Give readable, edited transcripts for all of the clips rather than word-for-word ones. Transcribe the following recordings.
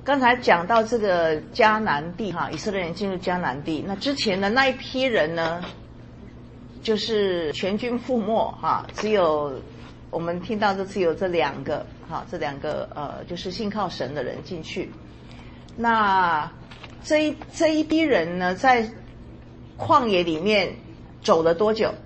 刚才讲到这个迦南地哈，以色列人进入迦南地，那之前的那一批人呢，就是全军覆没哈，只有我们听到的只有这两个哈，这两个就是信靠神的人进去。那这一批人呢，在旷野里面走了多久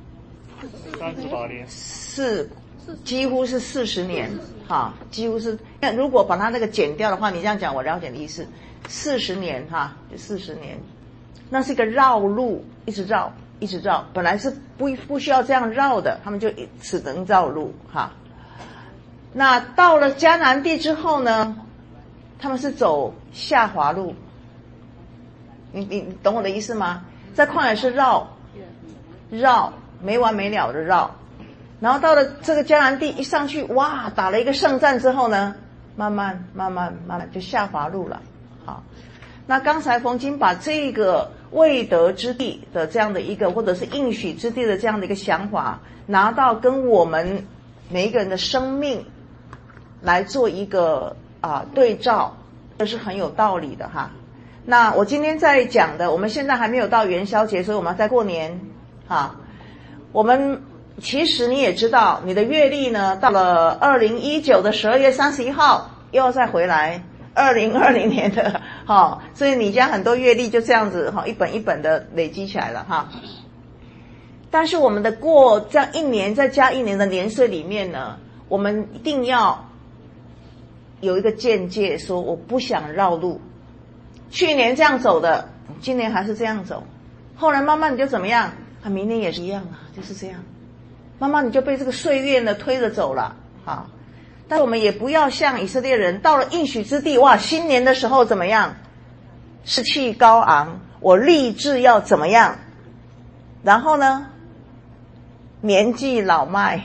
？38年， 几乎是40年，哈，几乎是。那如果把它那个减掉的话，你这样讲我了解的意思，40年哈，就40年，那是一个绕路，一直绕，一直绕。本来是不需要这样绕的，他们就只能绕路哈。那到了迦南地之后呢，他们是走下滑路。你懂我的意思吗？在旷野是绕没完没了的绕。然后到了这个迦南地一上去，哇，打了一个胜战之后呢，慢慢就下滑路了。好，那刚才冯金把这个未得之地的这样的一个，或者是应许之地的这样的一个想法，拿到跟我们每一个人的生命来做一个对照，这是很有道理的哈。那我今天在讲的，我们现在还没有到元宵节，所以我们在过年哈。我们其实你也知道，你的月历呢，到了2019的12月31号又要再回来2020年的哈，所以你家很多月历就这样子哈，一本一本的累积起来了哈。但是我们的过这样一年再加一年的年岁里面呢，我们一定要有一个见解，说我不想绕路。去年这样走的，今年还是这样走，后来慢慢你就怎么样？明年也是一样啊，就是这样。慢慢你就被这个岁月呢推着走了啊。但我们也不要像以色列人到了应许之地，哇，新年的时候怎么样？士气高昂，我立志要怎么样？然后呢，年纪老迈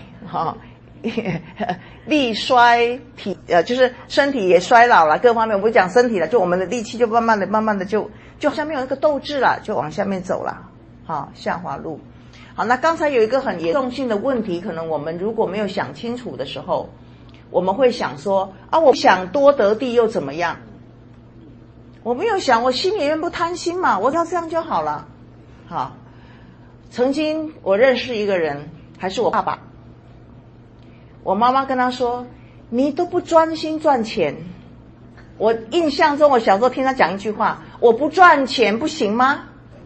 力衰体就是身体也衰老了，各方面我不讲身体了，就我们的力气就慢慢的就好像没有那个斗志了，就往下面走了，好，下滑路。好，那刚才有一个很严重性的问题，可能我们如果没有想清楚的时候，我们会想说我想多得地又怎么样？我没有想，我心里面不贪心嘛，我要这样就好了。好，曾经我认识一个人，还是我爸爸，我妈妈跟他说，你都不专心赚钱。我印象中我小时候听他讲一句话，我不赚钱不行吗？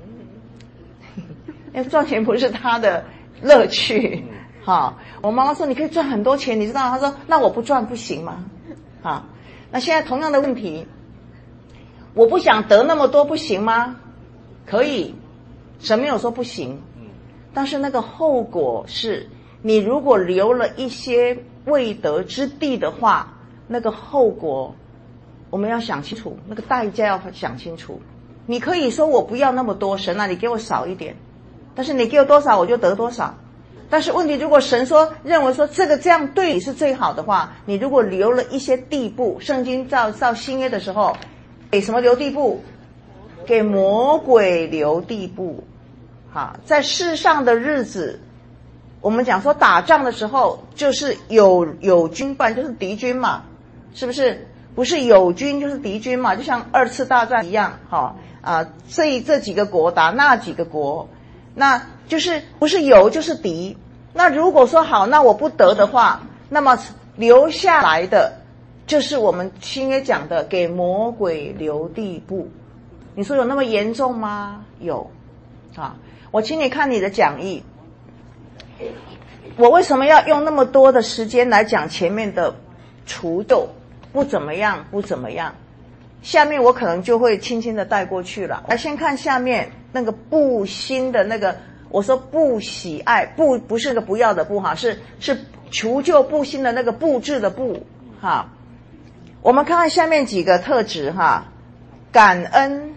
因为赚钱不是他的乐趣。好，我妈妈说你可以赚很多钱，你知道吗？他说那我不赚不行吗？好，那现在同样的问题，我不想得那么多不行吗？可以，神没有说不行，但是那个后果是，你如果留了一些未得之地的话，那个后果我们要想清楚，那个代价要想清楚。你可以说我不要那么多，神啊，你给我少一点，但是你给我多少我就得多少。但是问题，如果神认为说这样对你是最好的话，你如果留了一些地步，圣经到新约的时候，给什么留地步？给魔鬼留地步。好，在世上的日子，我们讲说打仗的时候，就是有军，不然就是敌军嘛，是不是？不是有军就是敌军嘛，就像2次大战一样，这几个国打那几个国，那就是不是有就是敌。那如果说好，那我不得的话，那么留下来的就是我们新约讲的给魔鬼留地步。你说有那么严重吗？有啊。我请你看你的讲义，我为什么要用那么多的时间来讲前面的除旧不怎么样不怎么样，下面我可能就会轻轻的带过去了。来，先看下面那个不新的那个，我说不喜爱，不是那个不要的不哈，是除旧布新的那个布置的布哈。我们看看下面几个特质哈，感恩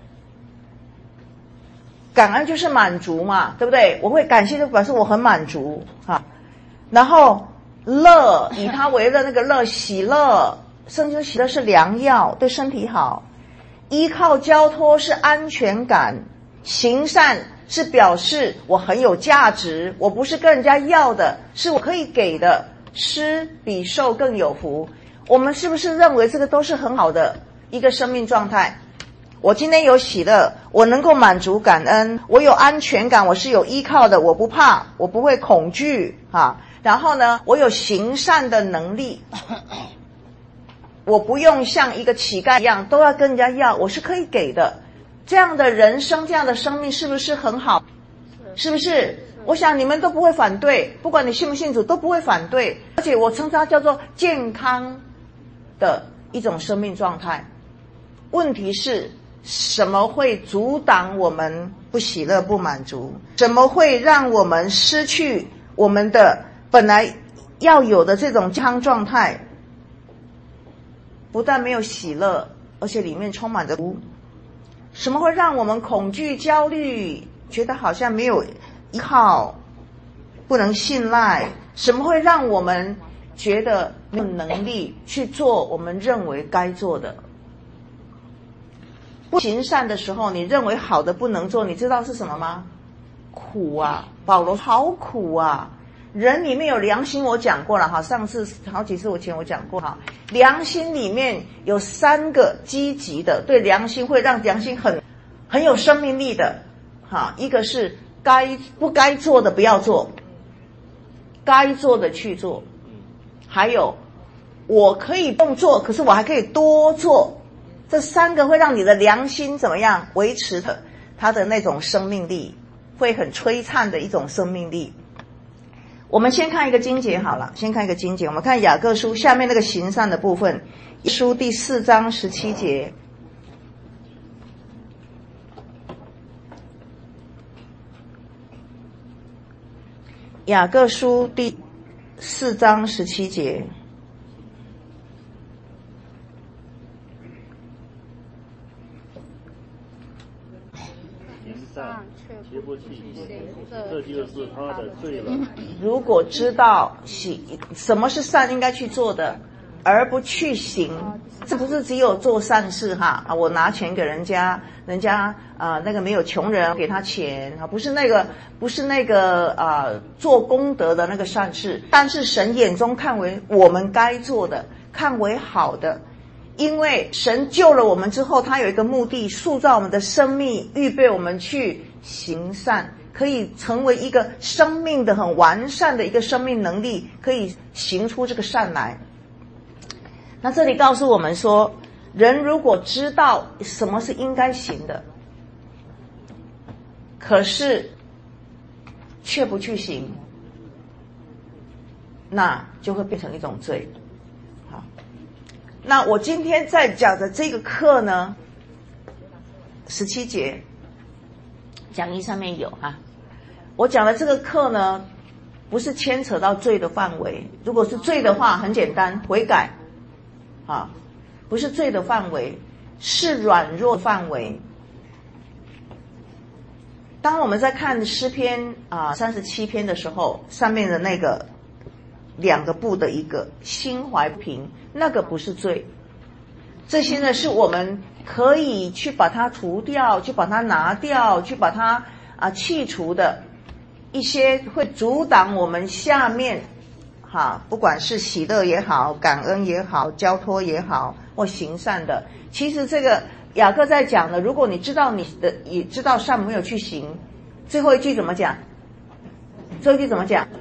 就是满足嘛，对不对？我会感谢就表示我很满足哈。然后乐，以他为乐，那个乐，喜乐，圣经喜乐是良药，对身体好。依靠交托是安全感，行善是表示我很有价值，我不是跟人家要的，是我可以给的。施比受更有福。 我们是不是认为这个都是很好的一个生命状态？我今天有喜乐，我能够满足感恩，我有安全感，我是有依靠的，我不怕，我不会恐惧啊。然后呢，我有行善的能力，我不用像一个乞丐一样都要跟人家要，我是可以给的。这样的人生，这样的生命是不是很好？是不是？我想你们都不会反对，不管你信不信主都不会反对，而且我称它叫做健康的一种生命状态。问题是什么会阻挡我们不喜乐不满足？什么会让我们失去我们的本来要有的这种健康状态？不但没有喜乐，而且里面充满着毒。什么会让我们恐惧焦虑，觉得好像没有依靠，不能信赖？什么会让我们觉得没有能力去做我们认为该做的？不行善的时候，你认为好的不能做，你知道是什么吗？苦啊！保罗好苦啊！人里面有良心，我讲过了哈，上次好几次我讲过哈，良心里面有3个积极的，对良心会让良心很有生命力的哈。一个是不该做的不要做，该做的去做，还有我可以不做，可是我还可以多做。这3个会让你的良心怎么样维持它的那种生命力，会很璀璨的一种生命力。我们先看一个经节好了，先看一个经节，我们看雅各书下面那个行善的部分，书第4章17节。雅各书第4章17节。 绝不去行，这就是他的罪了。 如果知道什么是善应该去做的，而不去行，这不是只有做善事哈啊，我拿钱给人家那个没有穷人给他钱啊，不是那个做功德的那个善事，但是神眼中看为我们该做的，看为好的。因为神救了我们之后，他有一个目的，塑造我们的生命，预备我们去行善，可以成为一个生命的很完善的一个生命能力，可以行出这个善来。那这里告诉我们说，人如果知道什么是应该行的，可是却不去行，那就会变成一种罪。那我今天在讲的这个课呢，17节讲义上面有哈，我讲的这个课呢，不是牵扯到罪的范围。如果是罪的话，很简单，悔改啊，不是罪的范围，是软弱范围。当我们在看诗篇37篇的时候，上面的那个2个部的一个心怀平，那个不是罪，这些呢是我们可以去把它除掉，去把它拿掉，去把它去除的一些会阻挡我们下面不管是喜乐也好，感恩也好，交托也好，或行善的。其实这个雅各在讲的，如果你知道也知道善没有去行，最后一句怎么讲？最后一句怎么讲？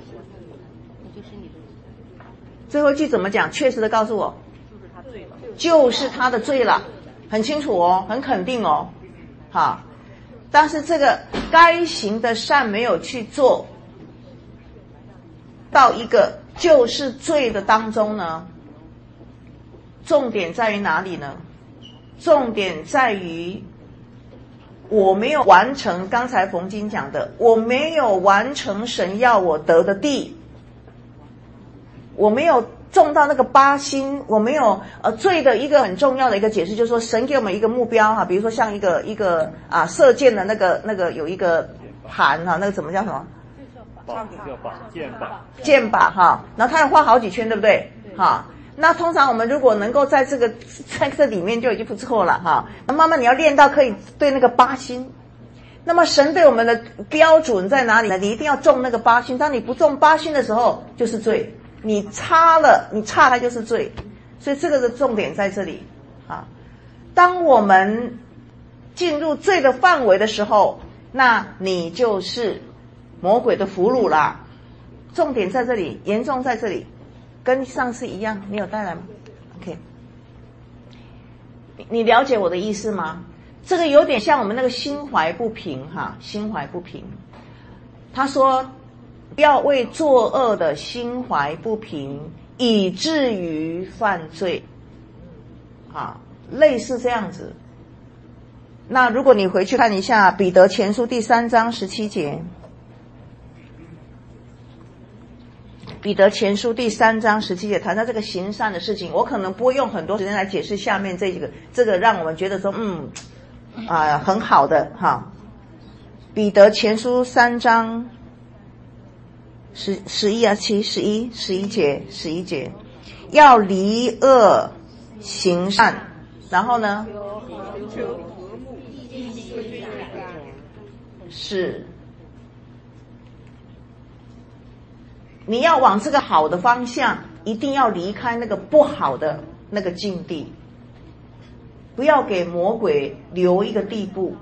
最后一句怎么讲？确实的告诉我，就是他的罪了，很清楚哦，很肯定哦，好。但是这个该行的善没有去做，到一个就是罪的当中呢，重点在于哪里呢？重点在于我没有完成刚才冯金讲的，我没有完成神要我得的地，我没有种到那个8星，我没有罪的一个很重要的一个解释，就是说神给我们一个目标比如说像一个射箭的那个有一个盘那个怎么叫什么？箭靶然后它要画好几圈，对不对？那通常我们如果能够在这里面就已经不错了那慢慢你要练到可以对那个8星。那么神对我们的标准在哪里呢？你一定要中那个8星，当你不中8星的时候就是罪，你差它就是罪。 所以这个的重点在这里啊。当我们进入罪的范围的时候，那你就是魔鬼的俘虏啦。重点在这里，严重在这里，跟上次一样。你有带来吗 ？OK， 你了解我的意思吗？这个有点像我们那个心怀不平哈，心怀不平。他说不要为作恶的心怀不平，以至于犯罪啊，类似这样子。那如果你回去看一下彼得前书第3章17节，彼得前书第3章17节谈到这个行善的事情，我可能不会用很多时间来解释下面这个让我们觉得说很好的哈。彼得前书3章11节，要离恶行善，然后呢？是，你要往这个好的方向，一定要离开那个不好的那个境地，不要给魔鬼留一个地步。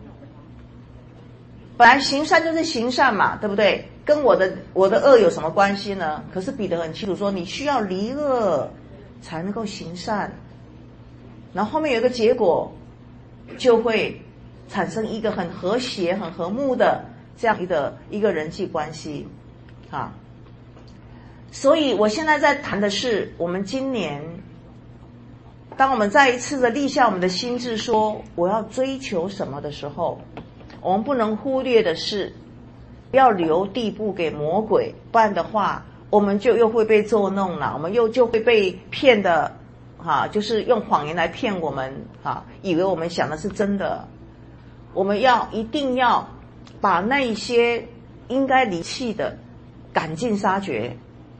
本来行善就是行善嘛，对不对？跟我的恶有什么关系呢？可是彼得很清楚说，你需要离恶才能够行善，然后后面有一个结果，就会产生一个很和谐、很和睦的这样一个人际关系啊。所以我现在在谈的是，我们今年，当我们再一次的立下我们的心志，说我要追求什么的时候，我们不能忽略的是，不要留地步给魔鬼，不然的话，我们就又会被捉弄了，我们就会被骗的就是用谎言来骗我们以为我们想的是真的。我们一定要把那一些应该离弃的赶尽杀绝。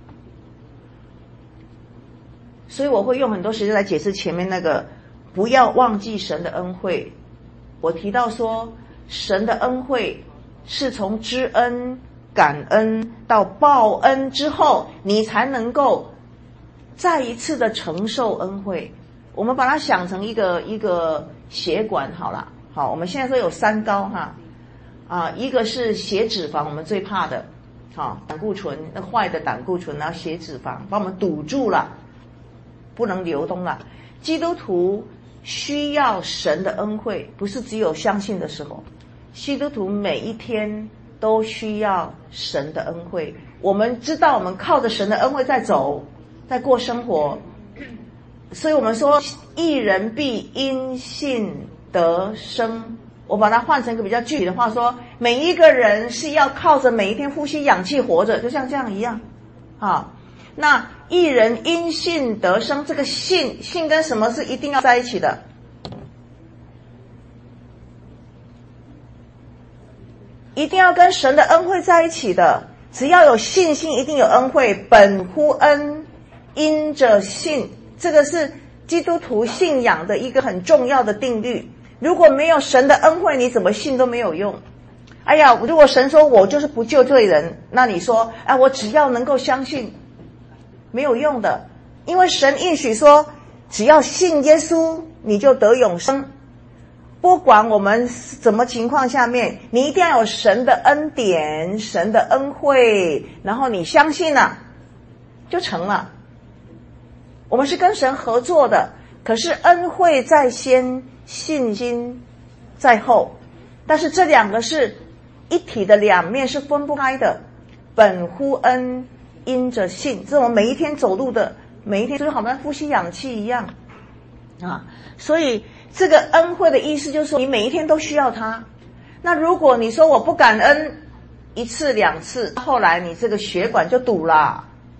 所以我会用很多时间来解释前面那个不要忘记神的恩惠。我提到说，神的恩惠是从知恩、感恩到报恩之后，你才能够再一次的承受恩惠。我们把它想成一个血管好了。好，我们现在说有3高一个是血脂肪，我们最怕的胆固醇，那坏的胆固醇，然后血脂肪把我们堵住了，不能流动了。基督徒需要神的恩惠，不是只有相信的时候，基督徒每一天都需要神的恩惠。我们知道我们靠着神的恩惠在走，在过生活，所以我们说义人必因信得生。我把它换成一个比较具体的话说，每一个人是要靠着每一天呼吸氧气活着，就像这样一样那义人因信得生，这个信跟什么是一定要在一起的？一定要跟神的恩惠在一起的。只要有信心，一定有恩惠。本乎恩，因着信，这个是基督徒信仰的一个很重要的定律。如果没有神的恩惠，你怎么信都没有用。哎呀，如果神说我就是不救罪人，那你说我只要能够相信，没有用的。因为神应许说，只要信耶稣，你就得永生。不管我们什么情况下面，你一定要有神的恩典、神的恩惠，然后你相信了，就成了。我们是跟神合作的，可是恩惠在先，信心在后，但是这两个是一体的两面，是分不开的。本乎恩，因着信，这是我们每一天走路的，每一天就好像呼吸氧气一样所以这个恩惠的意思就是说，你每一天都需要它。那如果你说我不感恩1次2次，后来你这个血管就堵了，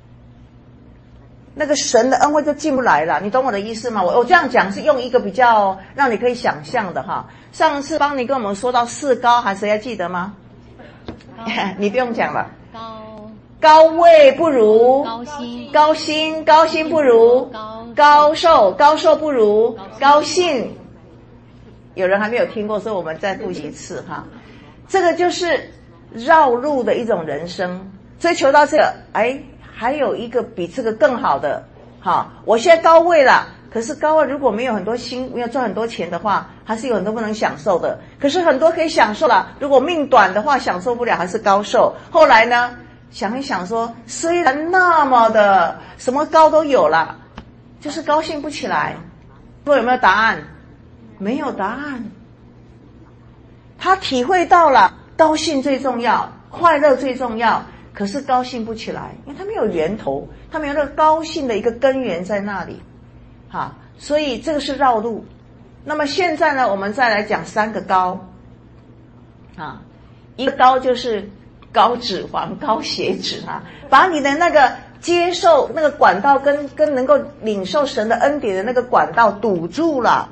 那个神的恩惠就进不来了。你懂我的意思吗？我这样讲是用一个比较让你可以想象的上次帮你跟我们说到4高，谁还记得吗？你不用讲了。高位不如高薪，高薪不如高寿，高寿不如高兴。有人还没有听过，所以我们再复习一次这个就是绕路的一种人生。追求到这个还有一个比这个更好的好，我现在高位了，可是高位如果没有很多心，没有赚很多钱的话，还是有很多不能享受的。可是很多可以享受了，如果命短的话，享受不了还是高寿。后来呢，想一想说，虽然那么的什么高都有了，就是高兴不起来。说有没有答案？没有答案。他体会到了高兴最重要，快乐最重要，可是高兴不起来，因为他没有源头，他没有那个高兴的一个根源在那里。好，所以这个是绕路。那么现在呢，我们再来讲3个高。啊，一个高就是高脂肪、高血脂啊，把你的那个接受那个管道跟能够领受神的恩典的那个管道堵住了。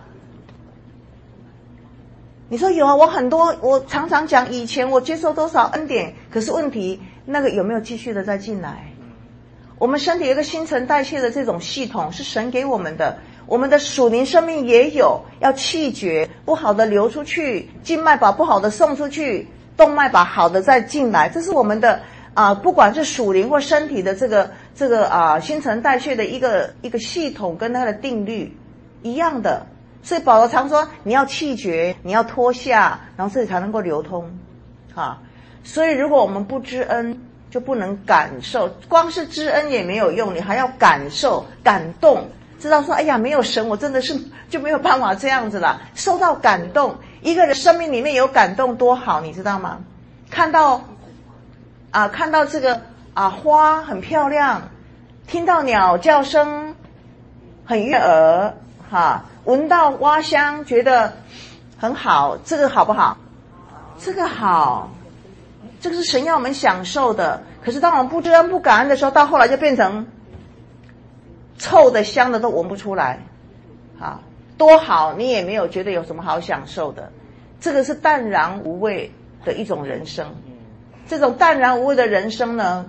你说有啊，我常常讲以前我接受多少恩典，可是问题那个有没有继续的再进来？我们身体有一个新陈代谢的这种系统是神给我们的，我们的属灵生命也有，要气绝，不好的流出去，静脉把不好的送出去，动脉把好的再进来，这是我们的不管是属灵或身体的这个新陈代谢的一个系统跟它的定律一样的。所以保罗常说你要气绝，你要脱下，然后这里才能够流通啊。所以如果我们不知恩，就不能感受，光是知恩也没有用，你还要感受感动，知道说哎呀没有神我真的是就没有办法这样子了，受到感动。一个人生命里面有感动多好，你知道吗？看到这个花很漂亮，听到鸟叫声很悦耳闻到花香觉得很好，这个好不好？这个好，这个是神要我们享受的。可是当我们不知恩不感恩的时候，到后来就变成臭的香的都闻不出来多好你也没有觉得有什么好享受的。这个是淡然无味的一种人生。这种淡然无味的人生呢，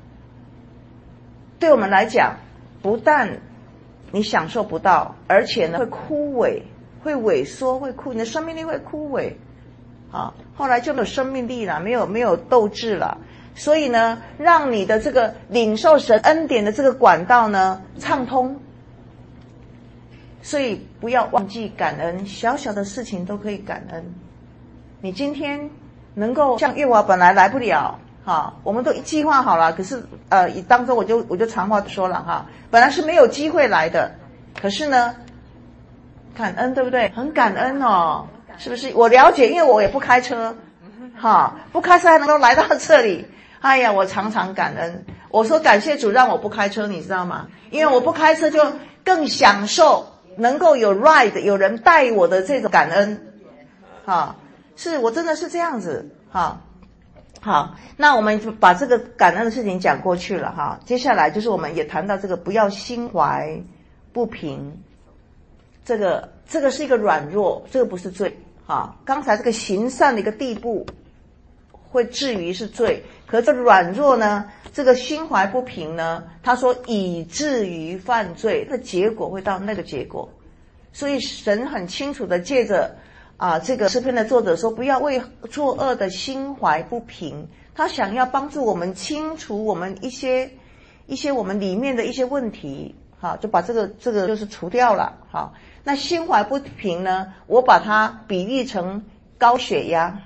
对我们来讲不但你享受不到，而且呢会枯萎，会萎缩，会枯，你的生命力会枯萎后来就没有生命力了，没有斗志了。所以呢，让你的这个领受神恩典的这个管道呢畅通。所以不要忘记感恩，小小的事情都可以感恩。你今天能够像月华本来来不了我们都计划好了，可是当中我就长话说了本来是没有机会来的，可是呢感恩，对不对？很感恩哦，是不是？我了解，因为我也不开车不开车还能够来到这里，哎呀我常常感恩。我说感谢主让我不开车，你知道吗？因为我不开车就更享受能够有 ride 有人带我的这种感恩是我真的是这样子好，那我们就把这个感恩的事情讲过去了接下来就是我们也谈到这个不要心怀不平。这个是一个软弱，这个不是罪刚才这个行善的一个地步会至于是罪，可是这软弱呢，这个心怀不平呢，他说以至于犯罪，那结果会到那个结果。所以神很清楚的借着这个诗篇的作者说，不要为作恶的心怀不平，他想要帮助我们清除我们一些我们里面的一些问题就把这个就是除掉了那心怀不平呢，我把它比喻成高血压，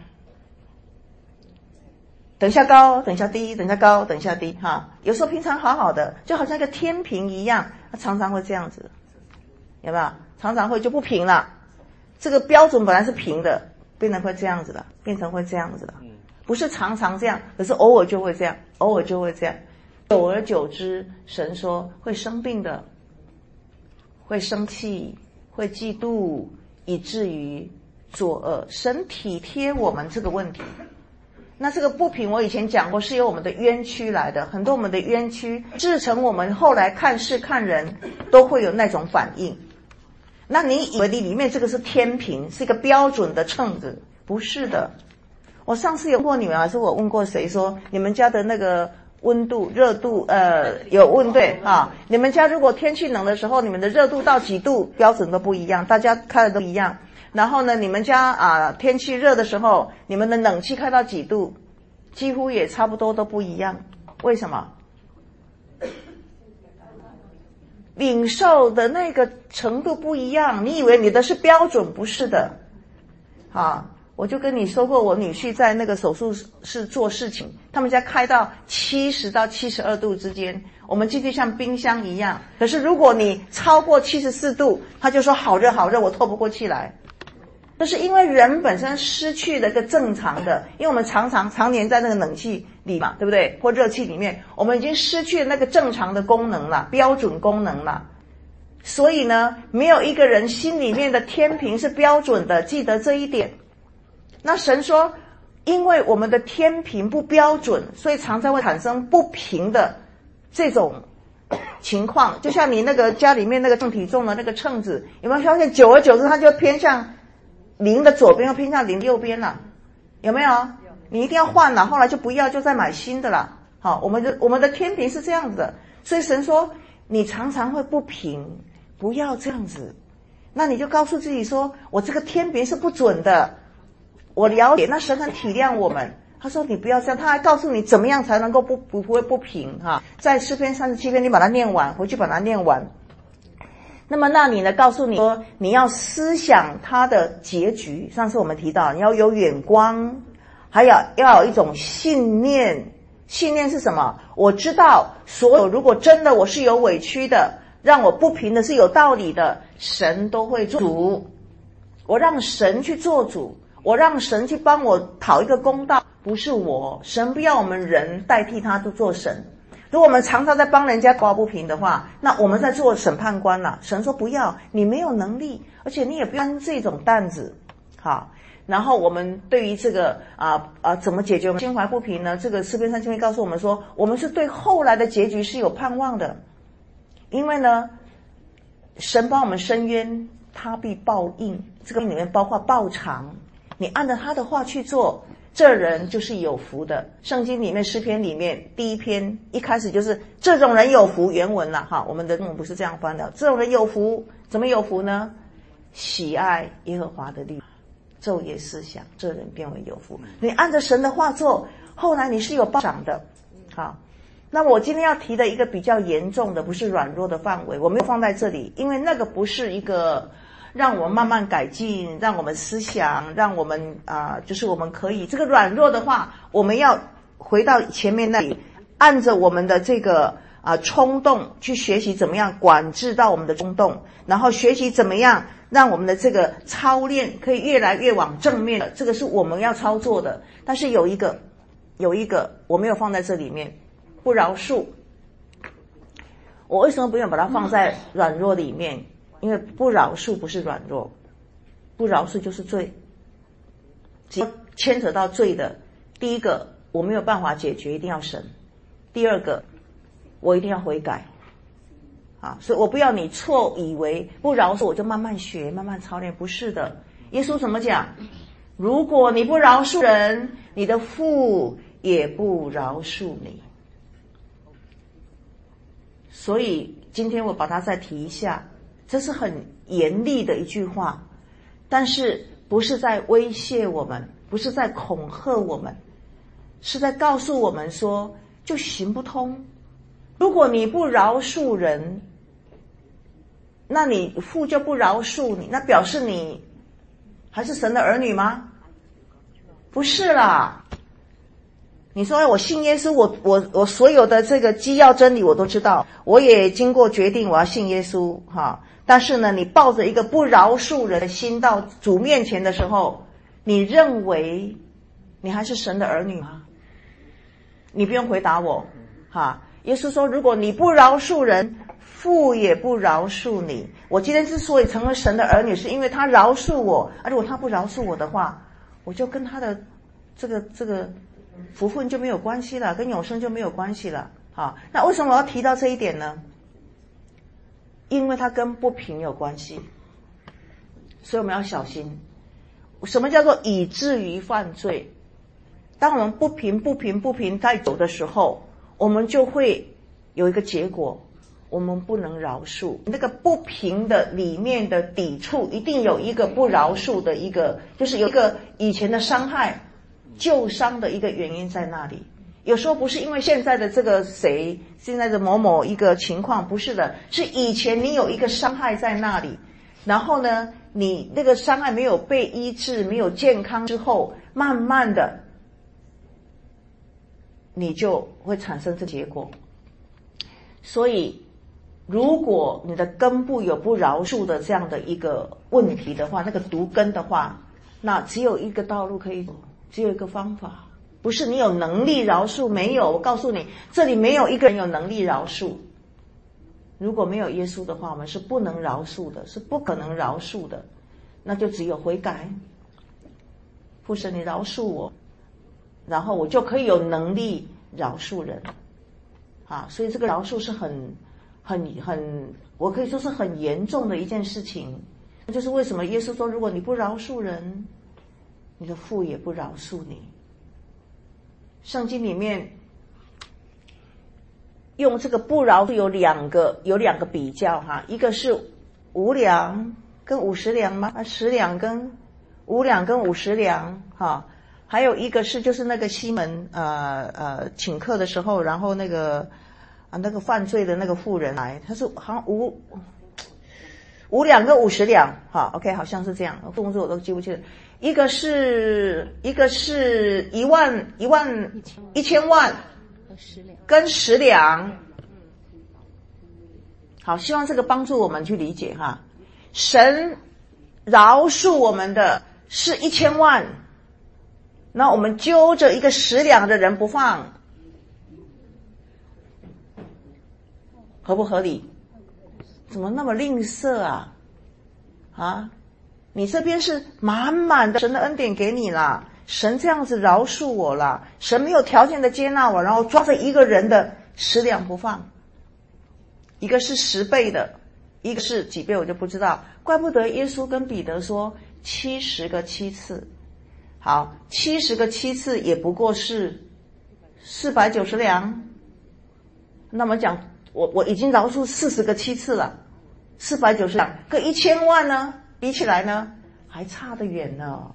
等一下高，等一下低，等一下高，等一下低有时候平常好好的，就好像一个天平一样，它常常会这样子，有没有？常常会就不平了。这个标准本来是平的，变成会这样子了，变成会这样子了。不是常常这样，可是偶尔就会这样，偶尔就会这样。久而久之，神说会生病的，会生气，会嫉妒，以至于作恶。神体贴我们这个问题。那这个不平我以前讲过，是由我们的冤屈来的，很多我们的冤屈制成我们后来看事看人都会有那种反应。那你以为你里面这个是天平，是一个标准的秤子？不是的。我上次有问过你们，还是我问过谁说你们家的那个温度热度有问对你们家如果天气冷的时候，你们的热度到几度标准都不一样，大家开的都一样。然后呢，你们家天气热的时候，你们的冷气开到几度几乎也差不多都不一样。为什么？ 领受的那个程度不一样，你以为你的是标准，不是的。我就跟你说过，我女婿在那个手术室做事情，他们家开到70到72度之间，我们进去像冰箱一样。可是如果你超过74度，他就说好热好热，我透不过气来。就是因为人本身失去了一个正常的，因为我们常年在那个冷气里嘛，对不对？或热气里面，我们已经失去了那个正常的功能了，标准功能了。所以呢，没有一个人心里面的天平是标准的，记得这一点。那神说，因为我们的天平不标准，所以常常会产生不平的这种情况。就像你那个家里面那个称体重的那个秤子，有没有发现久而久之它就偏向0的左边，又偏向0的右边了？有没有？你一定要换了，后来就不要，就再买新的了。好，我们的天平是这样子的，所以神说你常常会不平，不要这样子。那你就告诉自己说，我这个天平是不准的。我了解，那神很体谅我们。他说你不要这样，他还告诉你怎么样才能够不会不平哈。在诗篇37篇，你把它念完，回去把它念完。那么那你呢？告诉你说，你要思想它的结局。上次我们提到，你要有眼光，还要有一种信念。信念是什么？我知道，所有如果真的我是有委屈的，让我不平的是有道理的，神都会做主。我让神去做主。我让神去帮我讨一个公道，不是我。神不要我们人代替他都做神。如果我们常常在帮人家抱不平的话，那我们在做审判官了。神说不要，你没有能力，而且你也不要担这种担子。好，然后我们对于这个怎么解决心怀不平呢？这个诗篇37篇告诉我们说，我们是对后来的结局是有盼望的。因为呢，神帮我们伸冤，他必报应。这个里面包括报偿。你按照他的话去做，这人就是有福的。圣经里面诗篇里面第一篇一开始就是这种人有福，原文啦哈，我们的中文不是这样翻的。这种人有福，怎么有福呢？喜爱耶和华的律法，昼夜思想，这人便为有福。你按着神的话做，后来你是有报赏的。好，那我今天要提的一个比较严重的，不是软弱的范围，我没有放在这里，因为那个不是一个让我们慢慢改进，让我们思想，让我们就是我们可以这个软弱的话，我们要回到前面那里，按着我们的这个冲动去学习怎么样管制到我们的冲动，然后学习怎么样让我们的这个操练可以越来越往正面的，这个是我们要操作的。但是有一个我没有放在这里面，不饶恕。我为什么不用把它放在软弱里面？因为不饶恕不是软弱，不饶恕就是罪。只要牵扯到罪的，第一个我没有办法解决，一定要神；第二个我一定要悔改。所以我不要你错以为不饶恕我就慢慢学慢慢操练，不是的。耶稣怎么讲？如果你不饶恕人，你的父也不饶恕你。所以今天我把它再提一下，这是很严厉的一句话，但是不是在威胁我们，不是在恐吓我们，是在告诉我们说就行不通。如果你不饶恕人，那你父就不饶恕你，那表示你还是神的儿女吗？不是啦。你说我信耶稣，我所有的这个基要真理我都知道，我也经过决定我要信耶稣哈。但是呢，你抱着一个不饶恕人的心到主面前的时候，你认为你还是神的儿女吗？你不用回答我哈。耶稣说，如果你不饶恕人，父也不饶恕你。我今天之所以成为神的儿女，是因为他饶恕我，如果他不饶恕我的话，我就跟他的这个福分就没有关系了，跟永生就没有关系了。好，那为什么我要提到这一点呢？因为它跟不平有关系，所以我们要小心。什么叫做以至于犯罪？当我们不平太久的时候，我们就会有一个结果，我们不能饶恕。那个不平的里面的抵触，一定有一个不饶恕的一个，就是有一个以前的伤害旧伤的一个原因在那里。 有时候不是因为现在的这个谁，现在的某某一个情况，不是的，是以前你有一个伤害在那里，然后呢，你那个伤害没有被医治，没有健康之后，慢慢的你就会产生这结果。所以如果你的根部有不饶恕的这样的一个问题的话，那个毒根的话，那只有一个道路可以走，只有一个方法，不是你有能力饶恕，没有，我告诉你，这里没有一个人有能力饶恕。如果没有耶稣的话，我们是不能饶恕的，是不可能饶恕的，那就只有悔改。父神，你饶恕我，然后我就可以有能力饶恕人啊！所以这个饶恕是很，我可以说是很严重的一件事情。那就是为什么耶稣说，如果你不饶恕人，你的父也不饶恕你。圣经里面用这个不饶恕有两个比较哈，一个是5两跟50两吗？10两跟5两跟50两哈，还有一个是就是那个西门请客的时候，然后那个犯罪的那个妇人来，他是好像5两跟50两哈 ，OK 好像是这样，动作我都记不清了。一个是10万1000万跟10两，好，希望这个帮助我们去理解哈。神饶恕我们的是1000万，那我们揪着一个10两的人不放，合不合理？怎么那么吝啬啊？啊，你这边是满满的神的恩典给你啦，神这样子饶恕我啦，神没有条件的接纳我，然后抓着一个人的10两不放，一个是10倍的，一个是几倍我就不知道，怪不得耶稣跟彼得说70个7次，好，70个7次也不过是490两，那么讲我已经饶恕40个7次了，490两跟1000万呢比起来呢还差得远呢。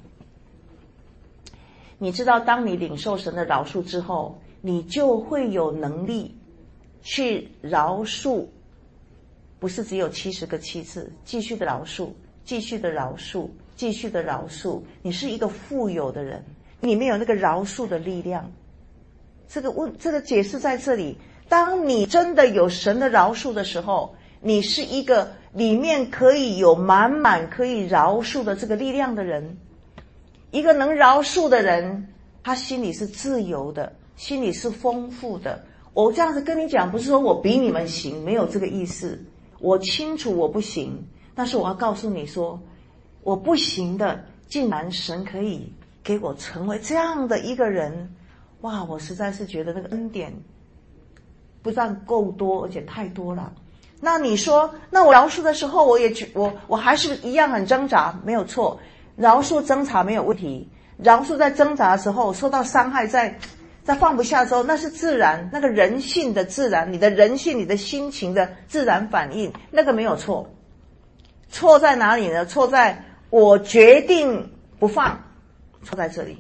你知道当你领受神的饶恕之后，你就会有能力去饶恕，不是只有70个7次，继续的饶恕，继续的饶恕，继续的饶恕，你是一个富有的人，里面有那个饶恕的力量。这个解释在这里，当你真的有神的饶恕的时候，你是一个里面可以有满满可以饶恕的这个力量的人。一个能饶恕的人，他心里是自由的，心里是丰富的。我这样子跟你讲，不是说我比你们行，没有这个意思。我清楚我不行，但是我要告诉你说，我不行的，竟然神可以给我成为这样的一个人，哇！我实在是觉得那个恩典不但够多，而且太多了。那你说，那我饶恕的时候，我还是一样很挣扎，没有错。饶恕挣扎没有问题，饶恕在挣扎的时候受到伤害，在放不下的时候，那是自然，那个人性的自然，你的人性，你的心情的自然反应，那个没有错。错在哪里呢？错在我决定不放，错在这里。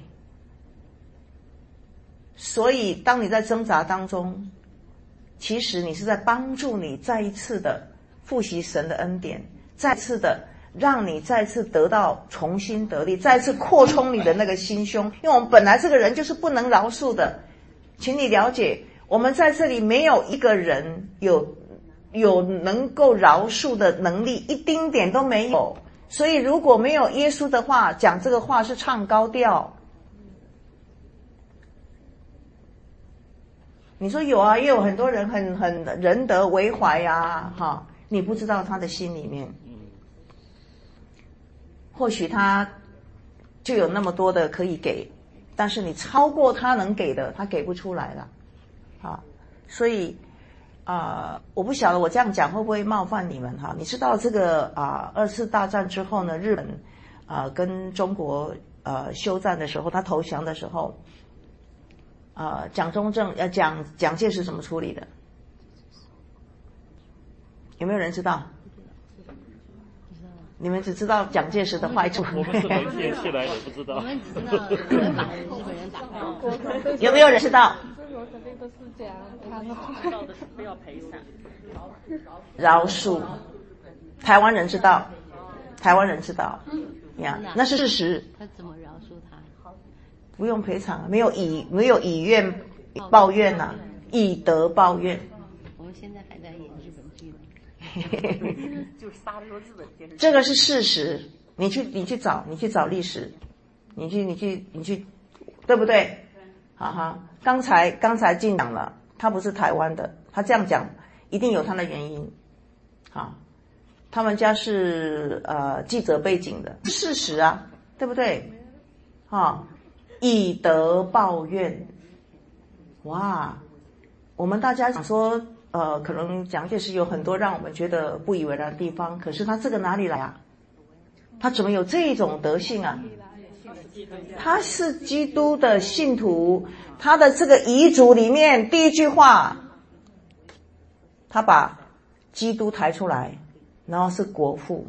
所以当你在挣扎当中，其实你是在帮助你再一次的复习神的恩典，再次的让你再次得到重新得力，再次扩充你的那个心胸。因为我们本来这个人就是不能饶恕的，请你了解，我们在这里没有一个人有能够饶恕的能力，一丁点都没有。所以如果没有耶稣的话，讲这个话是唱高调。你说有啊，也有很多人很仁德为怀啊，哈，你不知道他的心里面，或许他就有那么多的可以给，但是你超过他能给的，他给不出来了，啊，所以我不晓得我这样讲会不会冒犯你们哈？你知道这个2次大战之后呢，日本跟中国休战的时候，他投降的时候。蒋中正蒋介石怎么处理的？有没有人知道？ 你们只知道蒋介石的坏处。 我们是能借来的，不知道。 我们只知道日本人打败。 有没有人知道？ 我肯定都是讲他们知道的是不要赔偿。 饶恕，台湾人知道，台湾人知道，呀，那是事实。 他怎么饶恕他？ 不用赔偿，没有以怨报怨呐，以德报怨。 我们现在还在演日本剧呢。 就是杀了日本电视剧。 这个是事实，你去找历史，你去，对不对？哈哈，刚才进讲了，他不是台湾的，他这样讲一定有他的原因。好，他们家是记者背景的，事实啊，对不对？以德报怨。哇，我们大家想说，可能蒋介石有很多让我们觉得不以为然的地方，可是他这个哪里来啊？他怎么有这种德性啊？他是基督的信徒，他的这个遗嘱里面第一句话，他把基督抬出来，然后是国父，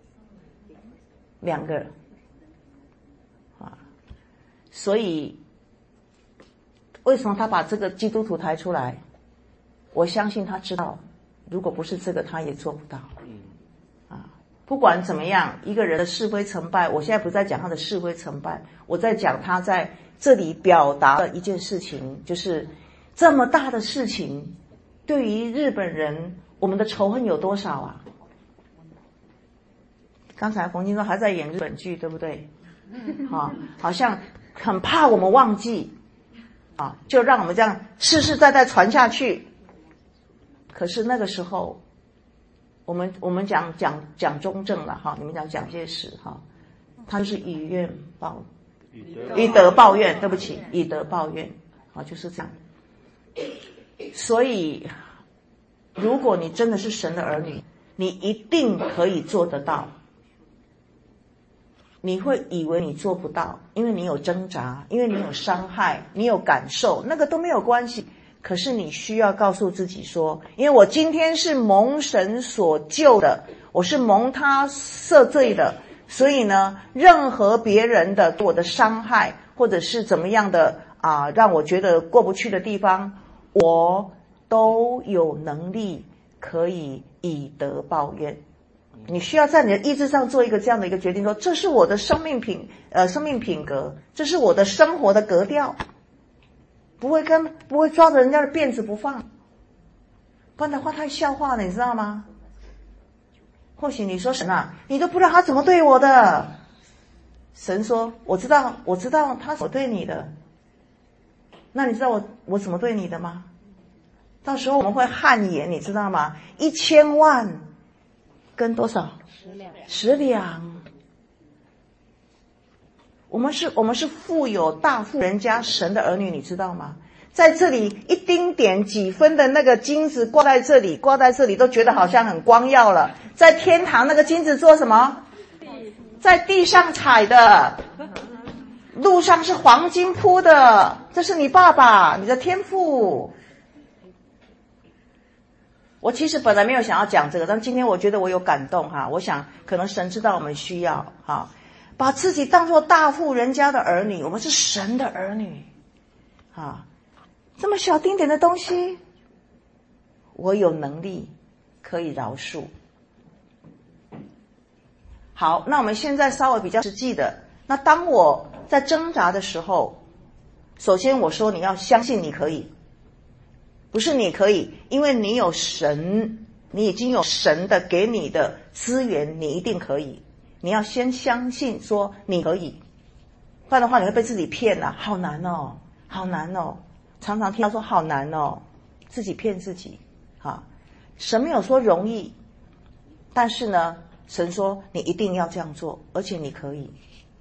两个啊，所以为什么他把这个基督徒抬出来？我相信他知道，如果不是这个，他也做不到。不管怎么样，一个人的是非成败，我现在不在讲他的是非成败，我在讲他在这里表达的一件事情，就是这么大的事情，对于日本人，我们的仇恨有多少啊？刚才冯金说还在演日本剧，对不对？好像很怕我们忘记，就让我们这样世世代代传下去。可是那个时候，我们讲中正了哈，你们讲蒋介石哈，他就是以德报怨，对不起，以德报怨，就是这样。所以，如果你真的是神的儿女，你一定可以做得到。你会以为你做不到，因为你有挣扎，因为你有伤害，你有感受，那个都没有关系。可是你需要告诉自己说，因为我今天是蒙神所救的，我是蒙他赦罪的，所以呢，任何别人的对我的伤害，或者是怎么样的让我觉得过不去的地方，我都有能力可以以德报怨。你需要在你的意志上做一个这样的一个决定，说这是我的生命品格，这是我的生活的格调。不会抓着人家的辫子不放，不然的话太笑话了，你知道吗？或许你说神啊，你都不知道他怎么对我的。神说我知道他怎么对你的。那你知道我怎么对你的吗？到时候我们会汗颜，你知道吗？1000万跟多少？10两。我们是富有大富人家神的儿女，你知道吗？在这里一丁点几分的那个金子挂在这里都觉得好像很光耀了。在天堂那个金子做什么？在地上踩的，路上是黄金铺的，这是你爸爸，你的天父。我其实本来没有想要讲这个，但今天我觉得我有感动哈，我想可能神知道我们需要哈。把自己当作大富人家的儿女，我们是神的儿女这么小丁点的东西，我有能力可以饶恕。好，那我们现在稍微比较实际的，那当我在挣扎的时候，首先我说你要相信你可以，不是你可以，因为你有神，你已经有神的给你的资源，你一定可以。你要先相信说你可以，不然的话你会被自己骗了，好难哦，常常听到说好难哦，自己骗自己神没有说容易，但是呢，神说你一定要这样做，而且你可以。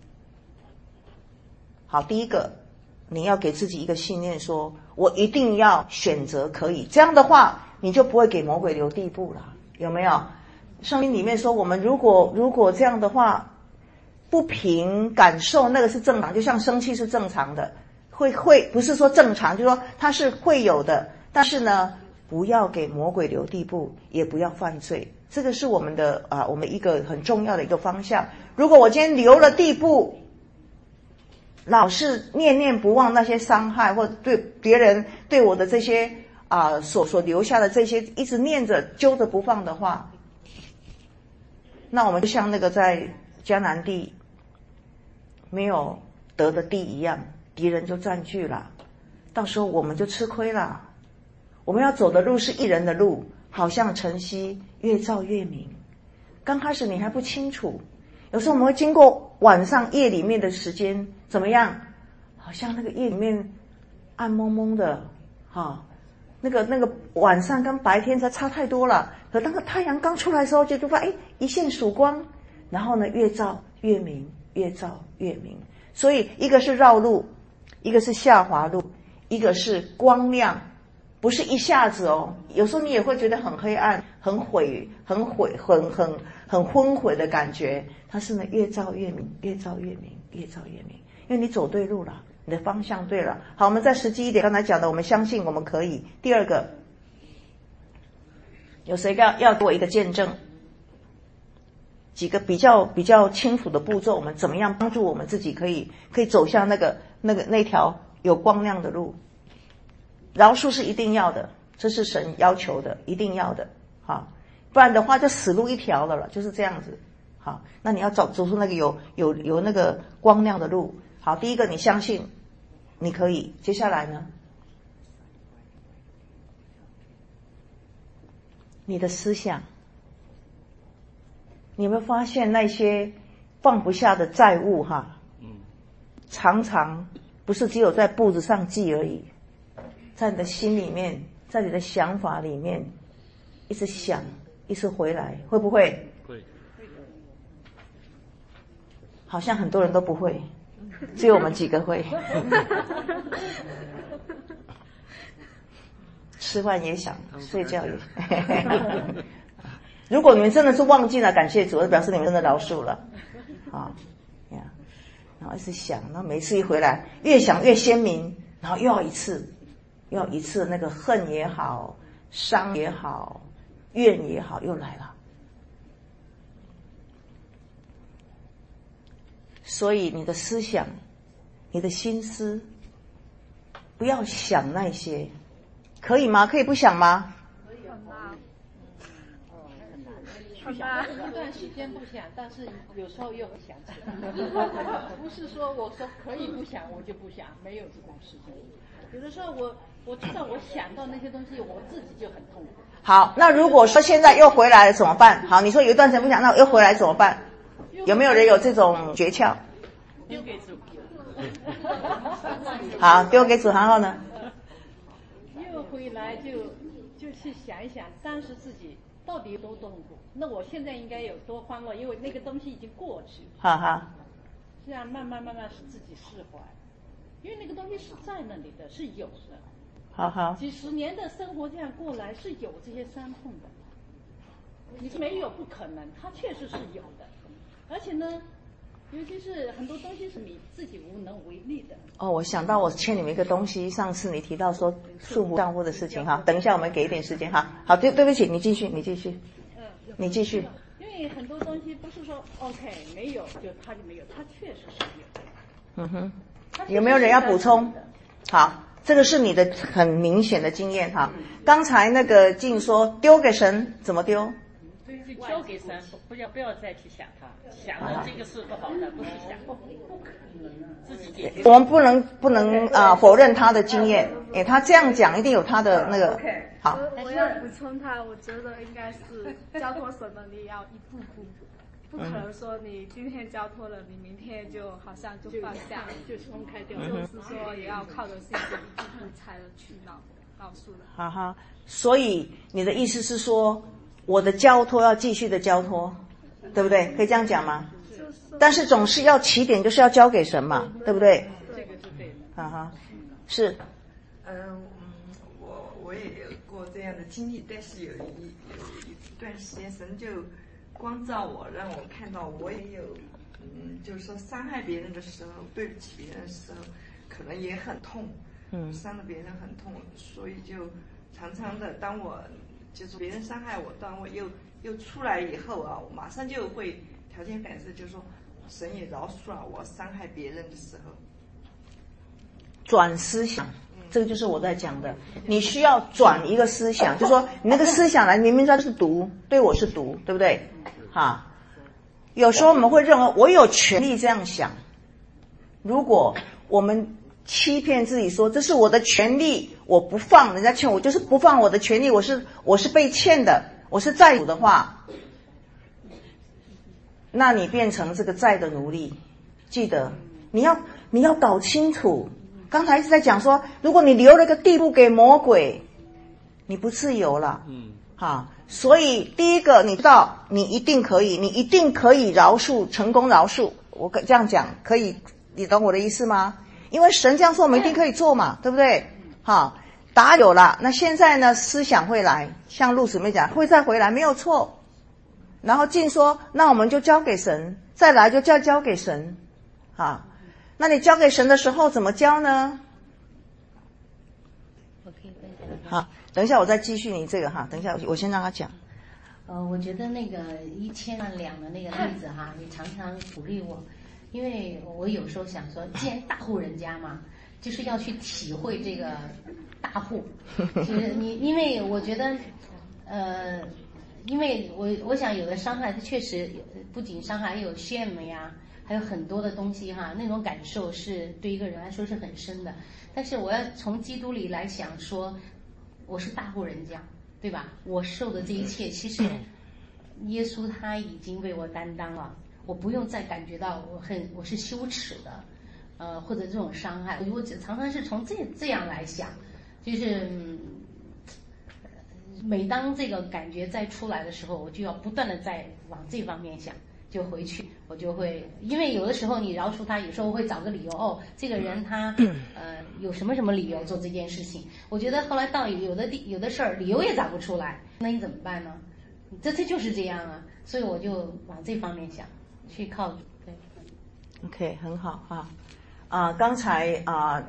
好，第一个，你要给自己一个信念，说我一定要选择可以，这样的话你就不会给魔鬼留地步了，有没有？圣经里面说，我们如果这样的话，不凭感受，那个是正常，就像生气是正常的，会不是说正常，就是说它是会有的，但是呢，不要给魔鬼留地步，也不要犯罪。 这个是我们的我们一个很重要的一个方向。如果我今天留了地步，老是念念不忘那些伤害，或对别人对我的这些所留下的这些一直念着揪着不放的话，那我们就像那个在迦南地没有得的地一样，敌人就占据了，到时候我们就吃亏了。我们要走的路是一人的路，好像晨曦越照越明。刚开始你还不清楚，有时候我们会经过晚上夜里面的时间，怎么样？好像那个夜里面暗蒙蒙的，那个晚上跟白天才差太多了。可那个太阳刚出来的时候，就发现一线曙光，然后呢越照越明，越照越明。所以一个是绕路，一个是下滑路，一个是光亮，不是一下子哦。有时候你也会觉得很黑暗、很昏毁的感觉。它是呢越照越明，越照越明，越照越明，因为你走对路了，你的方向对了。好，我们再实际一点，刚才讲的，我们相信我们可以。第二个，有谁要给我一个见证？几个比较清楚的步骤，我们怎么样帮助我们自己可以走向那条有光亮的路？饶恕是一定要的，这是神要求的，一定要的。好，不然的话就死路一条了，就是这样子。好，那你要走出那个有那个光亮的路。好，第一个你相信你可以，接下来呢？你的思想，你有没有发现那些放不下的债务常常不是只有在簿子上记而已，在你的心里面，在你的想法里面一直想，一直回来，会不会？ 会。 好像很多人都不会，只有我们几个会。吃饭也想，睡觉也想。如果你们真的是忘记了，感谢主，表示你们真的饶恕了。然后一直想，然后每次一回来，越想越鲜明，然后又要一次那个恨也好，伤也好，怨也好，又来了。所以你的思想，你的心思，不要想那些，可以吗？可以不想吗？ 一段时间不想，但是有时候又想起来。不是说我说可以不想我就不想，没有这种事情。有的时候我知道我想到那些东西，我自己就很痛苦。 好，那如果说现在又回来了怎么办？好，你说有一段时间不想，那又回来怎么办？有没有人有这种诀窍？ 丢给主。 好，丢给主，然后呢？ 又回来就去想一想，当时自己到底有多痛苦，那我现在应该有多欢乐，因为那个东西已经过去。 哈哈。 这样慢慢使自己释怀，因为那个东西是在那里的，是有的。 好好。 几十年的生活这样过来，是有这些伤痛的。你没有不可能，它确实是有的。而且呢，尤其是很多东西是你自己无能为力的。 哦，我想到我欠你们一个东西，上次你提到说束缚账户的事情哈，等一下我们给一点时间哈。好，对不起，你继续。你继续。 因为很多东西不是说 OK 没有就它就没有，它确实是有。 有没有人要补充？好，这个是你的很明显的经验哈。刚才那个静说丢给神，怎么丢？ 就交给神，不要再去想它，想的这个是不好的，不是想，不可能自己解决。 我们不能否认他的经验，他这样讲一定有他的那个。好， 我要补充他，我觉得应该是交托神的，你也要一步步，不可能说你今天交托了，你明天就好像就放下了， 就松开掉， 就是说也要靠着信心一步步才能去饶恕的。 哈哈，所以你的意思是说，我的交托要继续的交托，对不对？可以这样讲吗？但是总是要起点，就是要交给神嘛，对不对？ 这个是对的。 哈哈，是。 我也有过这样的经历，但是有一段时间，神就光照我，让我看到我也有，就是说伤害别人的时候，对不起别人的时候，可能也很痛，伤了别人很痛，所以就常常的，当我就是别人伤害我，当我又又出来以后啊，我马上就会条件反射，就说神也饶恕了我伤害别人的时候。 转思想，这个就是我在讲的。你需要转一个思想，就说你那个思想来，明明知道是毒，对我是毒，对不对？哈，有时候我们会认为我有权利这样想。如果我们欺骗自己说这是我的权利，我不放人家欠我，就是不放我的权利，我是被欠的，我是债主的话，那你变成这个债的奴隶。记得你要搞清楚。刚才一直在讲说，如果你留了个地步给魔鬼，你不自由了。所以第一个，你知道你一定可以饶恕，成功饶恕。我这样讲可以，你懂我的意思吗？因为神这样说，我们一定可以做嘛，对不对？答案有了，那现在呢，思想会来，像陆姊妹讲，会再回来，没有错。然后静说，那我们就交给神，再来就交给神。那你交给神的时候怎么交呢？好，等一下我再继续你这个等一下我先让他讲。 我觉得那个1000万两的那个例子你常常鼓励我，因为我有时候想说，既然大户人家嘛，就是要去体会这个大户，就是因为我觉得，因为我想有的伤害，它确实不仅伤害，还有shame呀。还有很多的东西那种感受是对一个人来说是很深的。但是我要从基督里来想说，我是大户人家，对吧？我受的这一切，其实耶稣他已经为我担当了，我不用再感觉到我是羞耻的，或者这种伤害。我常常是从这样来想，就是每当这个感觉再出来的时候，我就要不断的再往这方面想。就回去，我就会，因为有的时候你饶恕他，有时候会找个理由，这个人他有什么理由做这件事情。我觉得后来到有的事儿理由也找不出来，那你怎么办呢？这就是这样啊，所以我就往这方面想，去靠主。对 ，OK， 很好刚才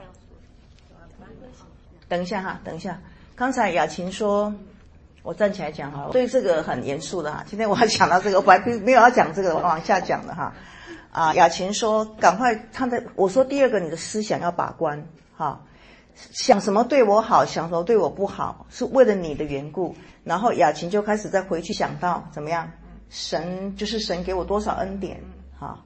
等一下，刚才雅琴说。我站起来讲对这个很严肃的今天我要讲到这个，我还没有要讲这个，我往下讲的雅琴说赶快我说第二个，你的思想要把关想什么对我好，想什么对我不好，是为了你的缘故。然后雅琴就开始再回去想到怎么样，神给我多少恩典。好，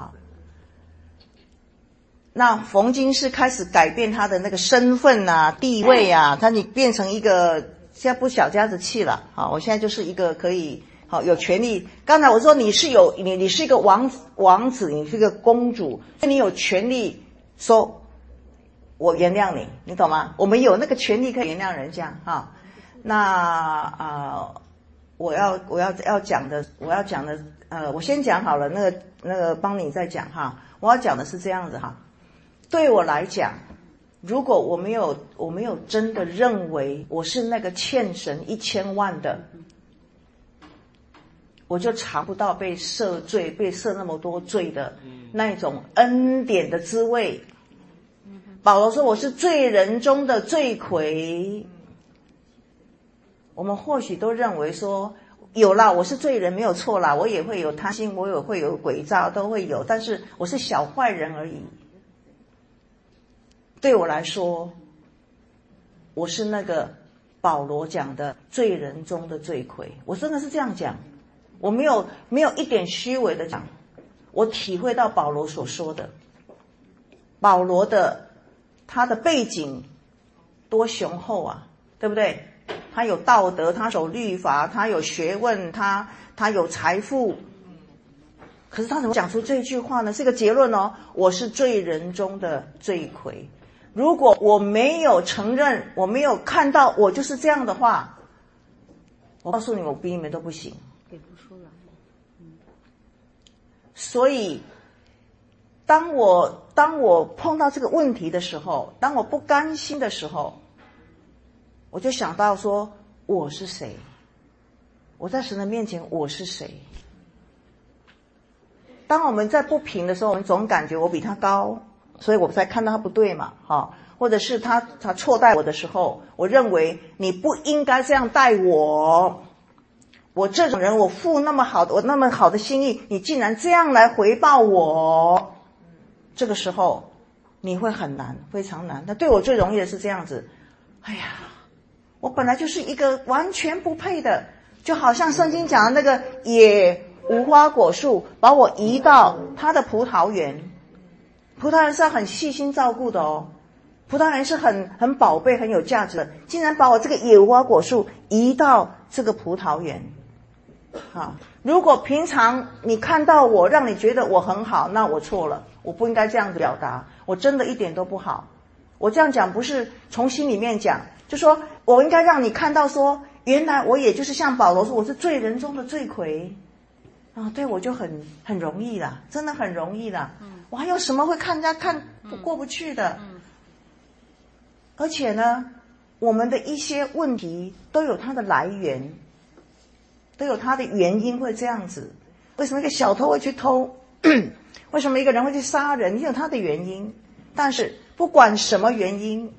那冯金是开始改变他的那个身份地位你变成一个现在不小家子气了，我现在就是一个可以有权利。刚才我说你是一个王子，你是一个公主，你有权利说我原谅你，你懂吗？我们有那个权利可以原谅人家那我要讲的，我先讲好了，那个帮你再讲我要讲的是这样子对我来讲。如果我没有真的认为我是那个欠神1000万的，我就尝不到被赦罪、被赦那么多罪的那种恩典的滋味。保罗说我是罪人中的罪魁。我们或许都认为说有啦，我是罪人没有错啦，我也会有贪心，我也会有诡诈，都会有，但是我是小坏人而已。对我来说，我是那个保罗讲的罪人中的罪魁，我真的是这样讲，我没有一点虚伪的讲，我体会到保罗所说的，保罗他的背景多雄厚对不对？他有道德，他守律法，他有学问，他有财富，可是他怎么讲出这句话呢？是个结论我是罪人中的罪魁。如果我没有承认，我没有看到我就是这样的话，我告诉你们，我比你们都不行， 给不出来。 所以当我碰到这个问题的时候，当我不甘心的时候，我就想到说我是谁，我在神的面前我是谁。当我们在不平的时候，我们总感觉我比他高，所以我才看到他不对嘛，或者是他错待我的时候，我认为你不应该这样待我， 我这种人，我付那么好的，我那么好的心意，你竟然这样来回报我，这个时候你会很难，非常难。那对我最容易的是这样子，哎呀，我本来就是一个完全不配的，就好像圣经讲的那个野无花果树，把我移到他的葡萄园。葡萄园是要很细心照顾的哦，葡萄园是很宝贝、很有价值的，竟然把我这个野无花果树移到这个葡萄园。好，如果平常你看到我，让你觉得我很好，那我错了，我不应该这样子表达，我真的一点都不好。我这样讲不是从心里面讲，就说我应该让你看到说，原来我也就是像保罗说，我是罪人中的罪魁啊，对我就很容易啦，真的很容易啦。我还有什么会看人家看过不去的？而且呢，我们的一些问题都有它的来源，都有它的原因会这样子。为什么一个小偷会去偷？为什么一个人会去杀人？有他的原因。但是不管什么原因，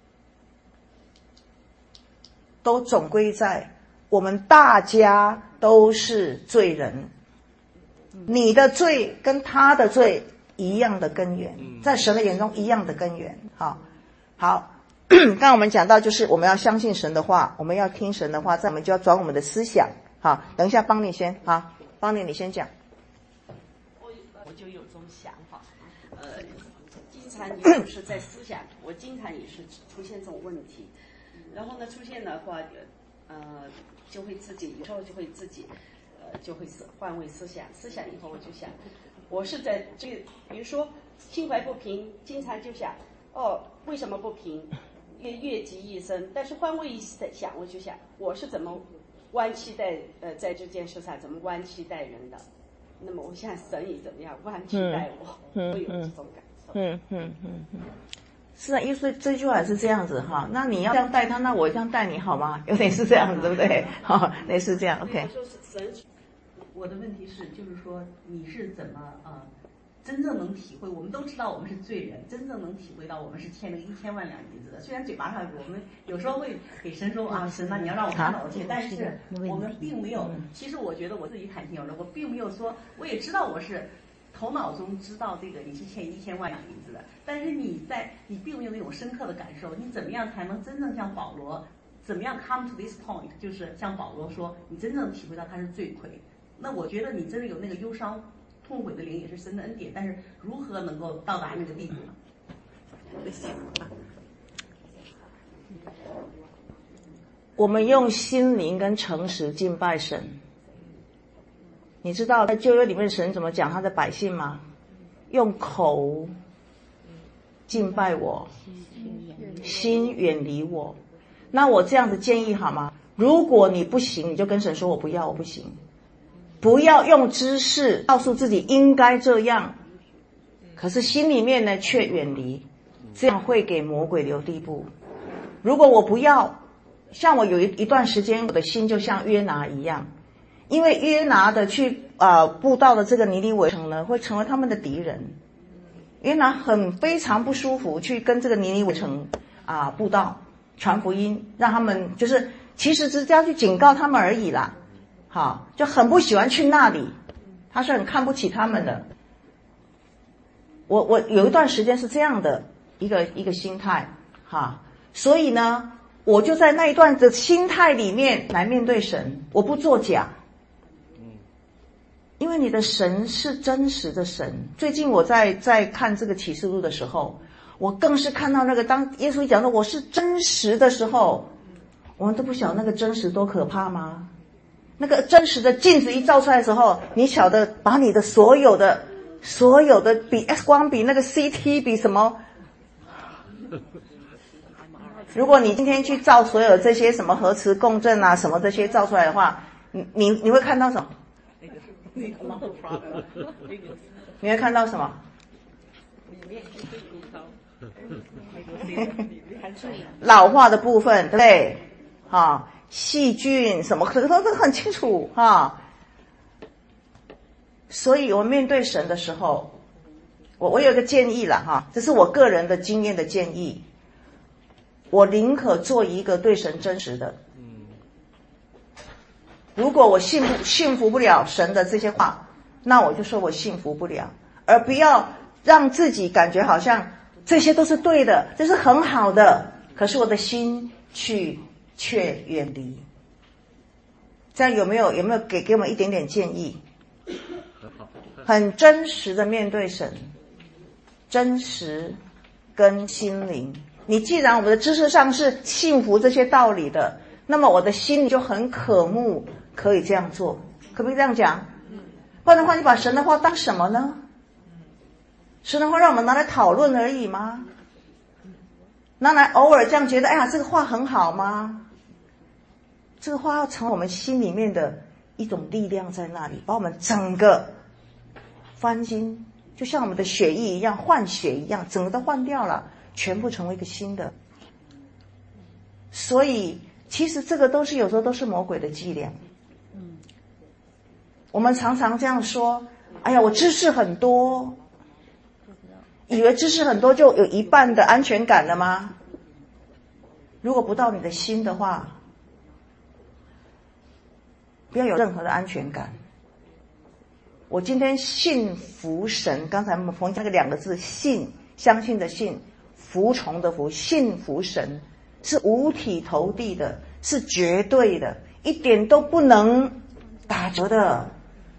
都总归在我们大家都是罪人。你的罪跟他的罪一样的根源，在神的眼中一样的根源。好，刚刚我们讲到，就是我们要相信神的话，我们要听神的话，再我们就要转我们的思想。好，等一下邦尼先，好，邦尼你先讲。 我就有种想法，经常也就是在思想，我经常也是出现这种问题，然后呢出现的话，就会自己有时候就会自己，就会换位思想以后我就想，我是在这个，比如说心怀不平，经常就想，为什么不平？越急一生，但是换位一想，我就想我是怎么弯曲在这件事上怎么弯曲待人的，那么我想神也怎么样弯曲待我，会有这种感受。 是啊，因为这句话是这样子哈，那你要这样待他，那我这样待你好吗？有点是这样子，对不对？好，类似这样 ，OK。 我的问题是，就是说你是怎么真正能体会，我们都知道我们是罪人，真正能体会到我们是欠那个1000万两银子的。虽然嘴巴上我们有时候会给神说神啊，你要让我看到我欠，但是我们并没有。其实我觉得我自己坦心有人，我并没有说，我也知道我是头脑中知道这个你是欠1000万两银子的，但是你并没有那种深刻的感受。你怎么样才能真正像保罗，怎么样 come to this point， 就是像保罗说，你真正体会到他是罪魁。那我觉得你真的有那个忧伤痛悔的灵，也是神的恩典，但是如何能够到达那个地步呢？ 我们用心灵跟诚实敬拜神。你知道在旧约里面神怎么讲他的百姓吗？用口敬拜我，心远离我。那我这样的建议好吗？如果你不行，你就跟神说我不要，我不行。不要用知识告诉自己应该这样，可是心里面呢却远离，这样会给魔鬼留地步。如果我不要，像我有一段时间我的心就像约拿一样，因为约拿的去布道的这个尼尼微城呢，会成为他们的敌人。约拿非常不舒服，去跟这个尼尼微城布道传福音，让他们就是其实只是要去警告他们而已啦。好，就很不喜欢去那里，他是很看不起他们的。我有一段时间是这样的一个心态哈，所以呢，我就在那一段的心态里面来面对神，我不作假。因为你的神是真实的神。最近我在看这个启示录的时候，我更是看到那个当耶稣讲的我是真实的时候，我们都不晓得那个真实多可怕吗？那个真实的镜子一照出来的时候，你晓得把你的所有的比 X 光比那个 CT 比什么？如果你今天去照所有这些什么核磁共振啊什么这些照出来的话，你会看到什么？你会看到什么？老化的部分，对不对？细菌什么都很清楚所以我面对神的时候，我有一个建议了这是我个人的经验的建议，我宁可做一个对神真实的， 如果我信服不了神的这些话，那我就说我信服不了，而不要让自己感觉好像这些都是对的，这是很好的，可是我的心却远离。这样有没有给我们一点点建议？很真实的面对神，真实跟心灵。你既然我们的知识上是信服这些道理的，那么我的心里就很渴慕可以这样做，可不可以这样讲？不然的话，你把神的话当什么呢？神的话让我们拿来讨论而已吗？拿来偶尔这样觉得，哎呀，这个话很好吗？这个话要成为我们心里面的一种力量在那里，把我们整个翻新，就像我们的血液一样，换血一样，整个都换掉了，全部成为一个新的。所以其实这个有时候都是魔鬼的伎俩。我们常常这样说，哎呀，我知识很多，以为知识很多就有一半的安全感了吗？如果不到你的心的话，不要有任何的安全感。我今天信服神，刚才我们冯那个2个字，信，相信的信，服从的服，信服神是五体投地的，是绝对的，一点都不能打折的。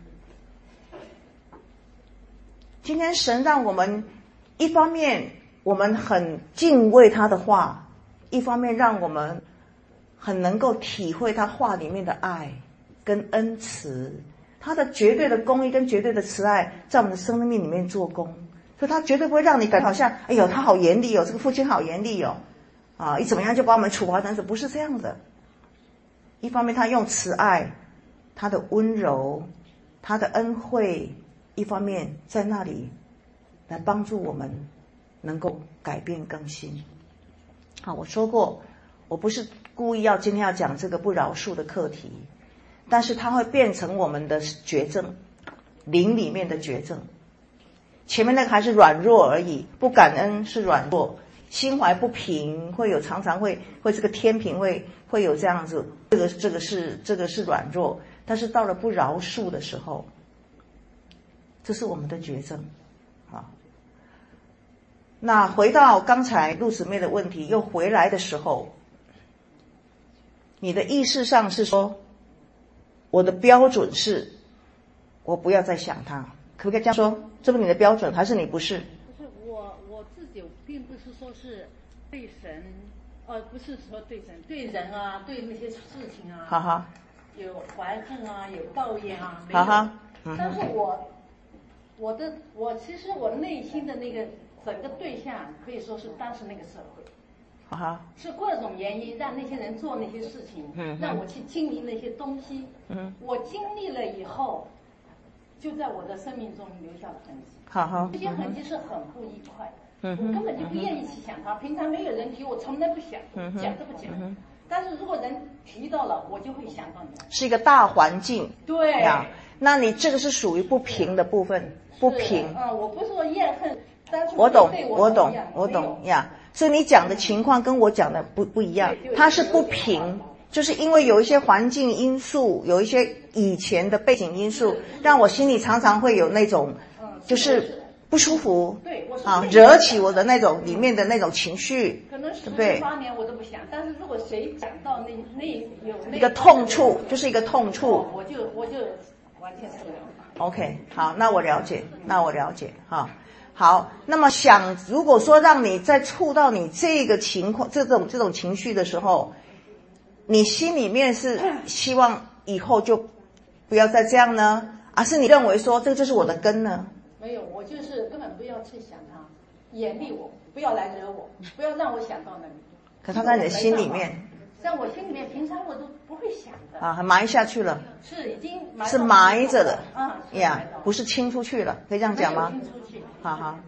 今天神让我们一方面我们很敬畏他的话，一方面让我们很能够体会他话里面的爱跟恩慈，他的绝对的公义跟绝对的慈爱在我们的生命里面做工，所以他绝对不会让你感觉好像，哎呦，他好严厉哦，这个父亲好严厉哦，一怎么样就把我们处罚成，不是这样的。一方面他用慈爱，他的温柔，他的恩惠，一方面在那里来帮助我们能够改变更新。好，我说过，我不是故意今天要讲这个不饶恕的课题，但是它会变成我们的绝症，灵里面的绝症。前面那个还是软弱而已，不感恩是软弱，心怀不平常常会这个天平会有这样子，这个是软弱，但是到了不饶恕的时候，这是我们的绝症。好，那回到刚才陆姊妹的问题，又回来的时候，你的意识上是说，我的标准是我不要再想他，可不可以这样说？这不是你的标准，还是你不是？ 不是我自己并不是说是对神，不是说对神，对人啊，对那些事情啊， 哈哈， 有怀恨啊，有抱怨啊， 哈哈， 但是我其实我内心的那个整个对象可以说是当时那个社会。是各种原因让那些人做那些事情，让我去经历那些东西。我经历了以后，就在我的生命中留下了痕迹。这些痕迹是很不愉快的，我根本就不愿意去想它。平常没有人提，我从来不想，讲都不讲。但是如果人提到了，我就会想到你。 是一个大环境。 对呀，那你这个是属于不平的部分，不平。 我不是说怨恨，但是我懂呀。所以你讲的情况跟我讲的不一样，它是不平，就是因为有一些环境因素，有一些以前的背景因素，让我心里常常会有那种就是不舒服，惹起我的那种里面的那种情绪， 可能18年我都不想，但是如果谁讲到一个痛处，就是一个痛处， 我就完全受不了。 OK， 好，那我了解哈。好，那么如果说让你再触到你这个情况，这种情绪的时候，你心里面是希望以后就不要再这样呢，还是你认为说这就是我的根呢？ 没有，我就是根本不要去想它，严厉我，不要来惹我，不要让我想到那里。 可它在你的心里面， 在我心里面，平常我都不会想的。 还埋下去了。 是已经是埋着的。呀，不是清出去了，可以这样讲吗？ 清出去。 哈哈，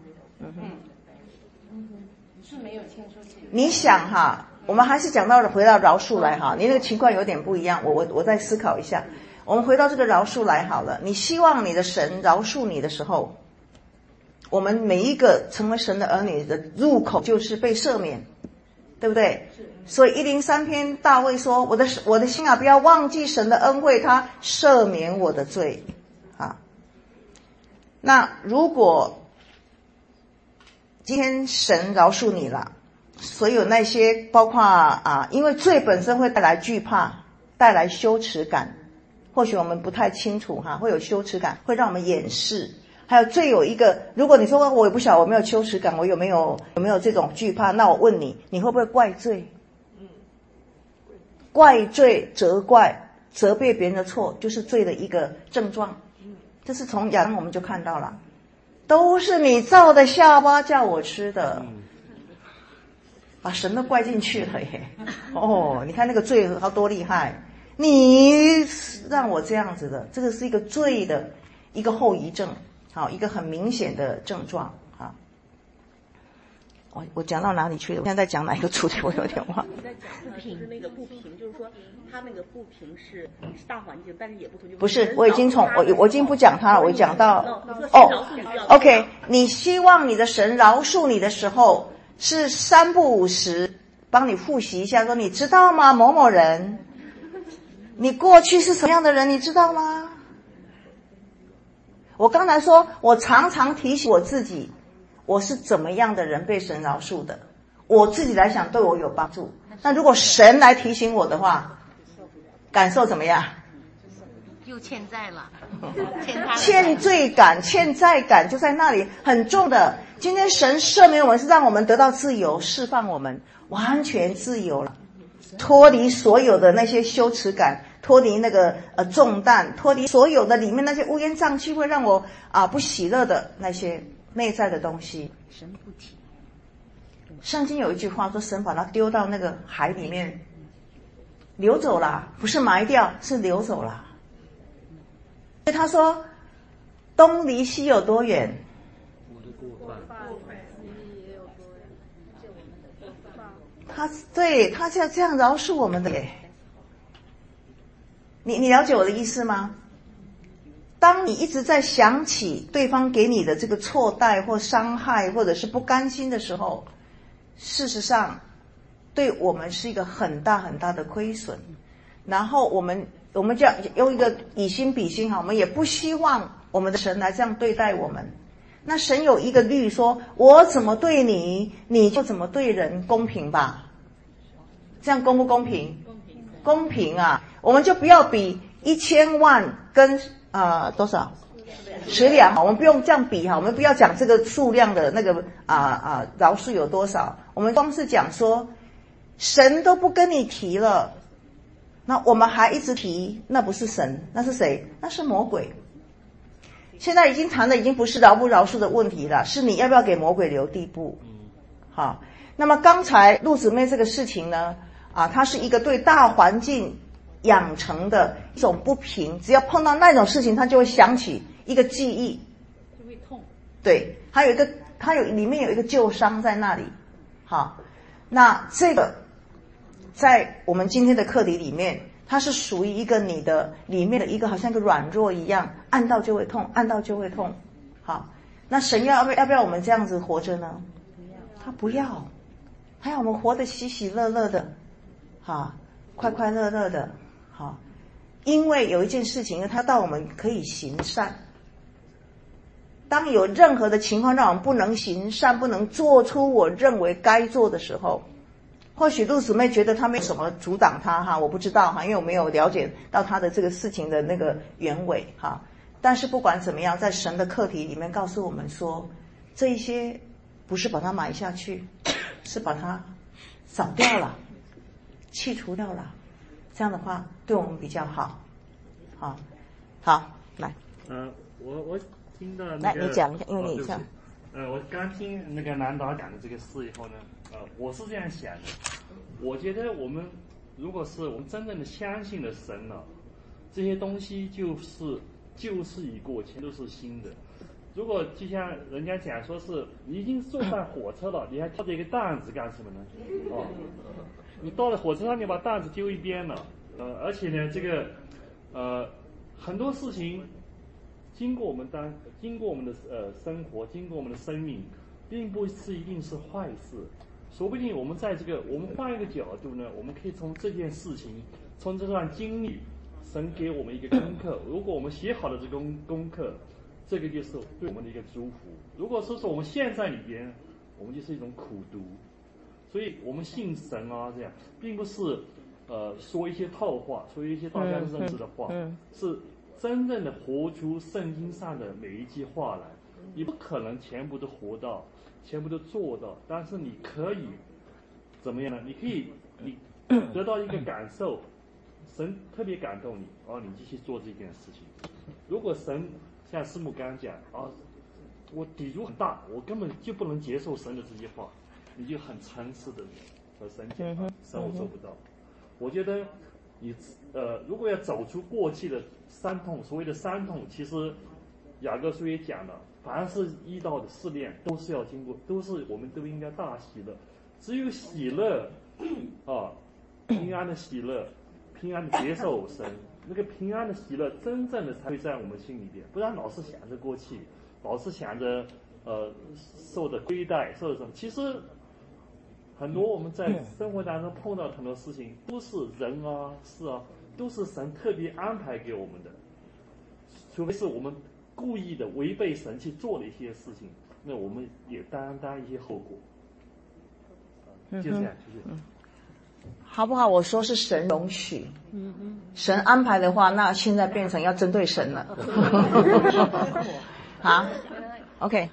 是没有清出去。 你想哈，我们还是回到饶恕来哈，你那个情况有点不一样，我再思考一下。我们回到这个饶恕来好了，你希望你的神饶恕你的时候，我们每一个成为神的儿女的入口就是被赦免， 对不对？所以103篇大卫说，我的心啊，不要忘记神的恩惠，他赦免我的罪啊。那如果今天神饶恕你了，所有那些包括因为罪本身会带来惧怕，带来羞耻感，或许我们不太清楚会有羞耻感，会让我们掩饰。还有罪有一个，如果你说我也不晓得我没有羞耻感，我有没有这种惧怕，那我问你，你会不会怪罪？怪罪、责怪、责备别人的错，就是罪的一个症状。这是从亚当我们就看到了，都是你造的下巴叫我吃的，把神都怪进去了耶。你看那个罪有多厉害，你让我这样子的，这个是一个罪的一个后遗症，好，一个很明显的症状啊。我讲到哪里去了？我现在在讲哪一个主题？我有点忘。 你在讲不平，那个不平，就是说他那个不平是大环境，但是也不平。 不是，我已经不讲它了，我讲到OK， 你希望你的神饶恕你的时候，是3不5时帮你复习一下，说你知道吗？某某人，你过去是什么样的人，你知道吗？我刚才说，我常常提醒我自己，我是怎么样的人被神饶恕的，我自己来想对我有帮助。那如果神来提醒我的话，感受怎么样？ 又欠债了， 欠罪感、欠债感就在那里很重的。今天神赦免我们，是让我们得到自由，释放我们完全自由了，脱离所有的那些羞耻感，脱离那个重担，脱离所有的里面那些乌烟瘴气会让我不喜乐的那些内在的东西。 神不提。 圣经有一句话说，神把它丢到那个海里面流走了，不是埋掉，是流走了。所以他说，东离西有多远？ 我的过犯。 他就要这样饶恕我们的耶。你了解我的意思吗？当你一直在想起对方给你的这个错待或伤害或者是不甘心的时候，事实上对我们是一个很大很大的亏损。然后我们就要用一个以心比心，我们也不希望我们的神来这样对待我们。那神有一个律说，我怎么对你，你就怎么对人，公平吧？这样公不公平？公平啊！我们就不要比1000万跟多少10两，我们不用这样比我们不要讲这个数量的那个饶恕有多少，我们光是讲说神都不跟你提了，那我们还一直提，那不是神，那是谁？那是魔鬼。现在已经谈的已经不是饶不饶恕的问题了，是你要不要给魔鬼留地步。好，那么刚才陆姊妹这个事情呢，它是一个对大环境养成的一种不平，只要碰到那种事情，他就会想起一个记忆， 就会痛。 对，里面有一个旧伤在那里。好，那这个在我们今天的课题里面，它是属于一个你的里面的一个好像一个软弱一样，按到就会痛，按到就会痛。好，那神要不要我们这样子活着呢？他不要，他要我们活得喜喜乐乐的，快快乐乐的。好，因为有一件事情，他到我们可以行善。当有任何的情况让我们不能行善，不能做出我认为该做的时候，或许陆姊妹觉得他没有什么阻挡他我不知道因为我没有了解到他的这个事情的那个原委但是不管怎么样，在神的课题里面告诉我们说，这一些不是把它埋下去，是把它扫掉了，去除掉了，这样的话对我们比较好。好，来， 我听到来你讲一下，因为你讲， 我刚听那个南导讲的这个事以后呢，我是这样想的，我觉得我们如果是我们真正的相信了神了，这些东西就是旧事已过，全都是新的。如果就像人家讲说是你已经坐上火车了，你还挑着一个担子干什么呢？你到了火车上，你把担子丢一边了，而且呢，这个很多事情经过我们的生活，经过我们的生命，并不是一定是坏事。 说不定我们在我们换一个角度呢，我们可以从这件事情，从这段经历，神给我们一个功课。如果我们写好了这个功课，这个就是对我们的一个祝福。如果说我们陷在里边，我们就是一种苦读。所以我们信神啊，这样并不是说一些套话，说一些大家认识的话，是真正的活出圣经上的每一句话来。你不可能全部都活到，全部都做到，但是你可以怎么样呢？你可以得到一个感受，神特别感动你，你继续做这件事情。如果神像师母刚刚讲我抵触很大，我根本就不能接受神的这些话，你就很诚实的和神讲，神我做不到。我觉得你如果要走出过去的伤痛，所谓的伤痛，其实雅各书也讲了，凡是遇到的试炼都是要经过，我们都应该大喜乐。只有喜乐平安的喜乐，平安的接受神，那个平安的喜乐真正的才会在我们心里边，不然老是想着过去，老是想着受的亏待，受的什么。其实很多我们在生活当中碰到很多事情，都是人啊事啊，都是神特别安排给我们的，除非是我们故意的违背神去做的一些事情，那我们也担一些后果。就这样，谢谢。 好不好？我说是神容许，神安排的话，那现在变成要针对神了。好 ，OK。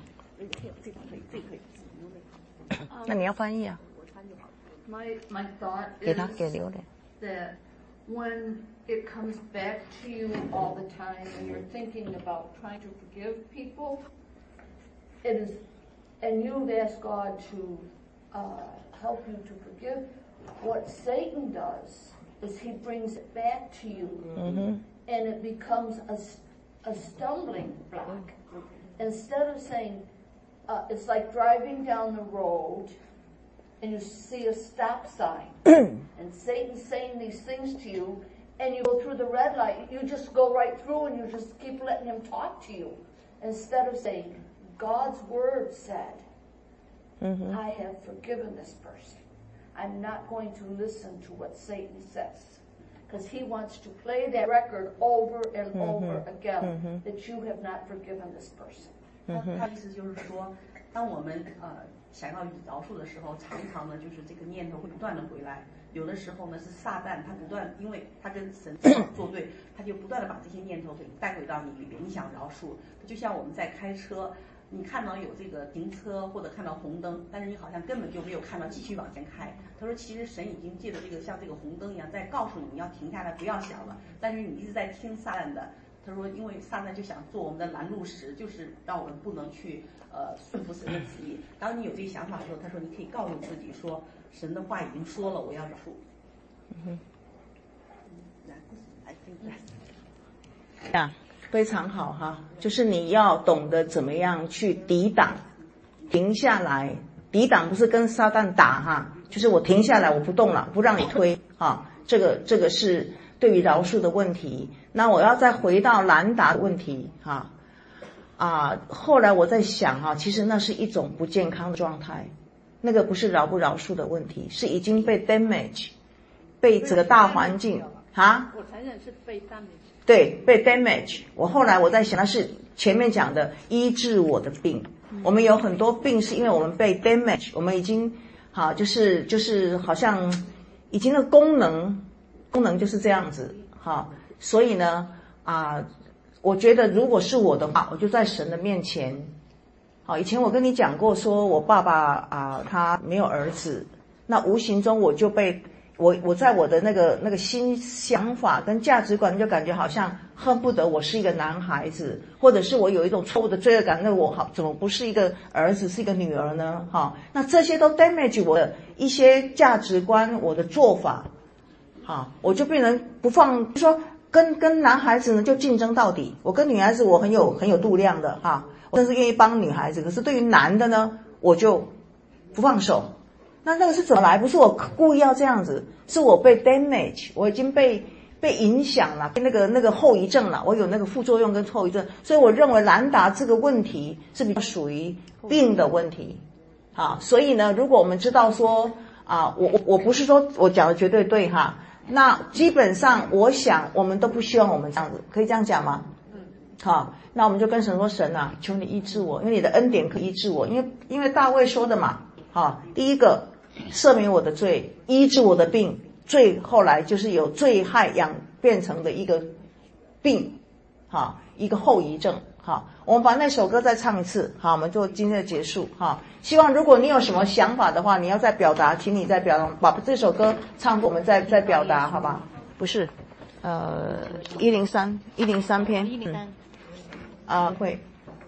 那你要翻译啊？ My thought 给他给留的。 that when it comes back to you all the time and you're thinking about trying to forgive people, it is, and you've asked God to help you to forgive. What Satan does is he brings it back to you, and it becomes a stumbling block. Instead of saying, it's like driving down the road and you see a stop sign and Satan's saying these things to you and you go through the red light, you just go right through and you just keep letting him talk to you instead of saying, God's word said, I have forgiven this person. I'm not going to listen to what Satan says, because he wants to play that record over and over again that you have not forgiven this person. 他意思就是说，当我们想要饶恕的时候，常常呢就是这个念头会不断的回来。有的时候呢是撒旦，他不断，因为他跟神作对，他就不断的把这些念头给带回到你里边。你想饶恕，就像我们在开车，你看到有这个停车或者看到红灯，但是你好像根本就没有看到，继续往前开。他说，其实神已经借着这个像这个红灯一样，在告诉你要停下来，不要想了。但是你一直在听撒旦的。他说，因为撒旦就想做我们的拦路石，就是让我们不能去顺服神的旨意。当你有这个想法的时候，他说你可以告诉自己说，神的话已经说了，我要饶恕。 非常好哈，就是你要懂得怎么样去抵挡，停下来。抵挡不是跟撒旦打哈，就是我停下来，我不动了，不让你推哈。这个是对于饶恕的问题。那我要再回到兰达的问题哈后来我在想哈，其实那是一种不健康的状态，那个不是饶不饶恕的问题，是已经被 damage， 被整个大环境我承认是被 damage。 对，被 damage。我后来我在想，那是前面讲的医治我的病。我们有很多病是因为我们被 damage， 我们已经就是好像已经的功能就是这样子所以呢我觉得如果是我的话，我就在神的面前。以前我跟你讲过，说我爸爸他没有儿子，那无形中我就被我在我的那个新想法跟价值观，就感觉好像恨不得我是一个男孩子，或者是我有一种错误的罪恶感，那我怎么不是一个儿子，是一个女儿呢？那这些都 damage 我的一些价值观，我的做法。我就变成不放，就说跟男孩子呢就竞争到底。我跟女孩子我很有度量的我甚至愿意帮女孩子，可是对于男的呢，我就不放手。那个是怎么来？不是我故意要这样子，是我被 damage， 我已经被影响了，那个后遗症了，我有那个副作用跟后遗症，所以我认为兰达这个问题是比较属于病的问题， 好，所以呢，如果我们知道说我不是说我讲的绝对对哈，那基本上我想我们都不希望我们这样子，可以这样讲吗？好，那我们就跟神说，神啊，求你医治我，因为你的恩典可以医治我，因为大卫说的嘛，好，第一个赦免我的罪，医治我的病，罪后来就是有罪害变成的一个病，好，一个后遗症。好，我们把那首歌再唱一次，好，我们就今天的结束。好，希望如果你有什么想法的话，你要再表达，请你再表达，把这首歌唱过，我们再表达，好吧？不是103篇，103会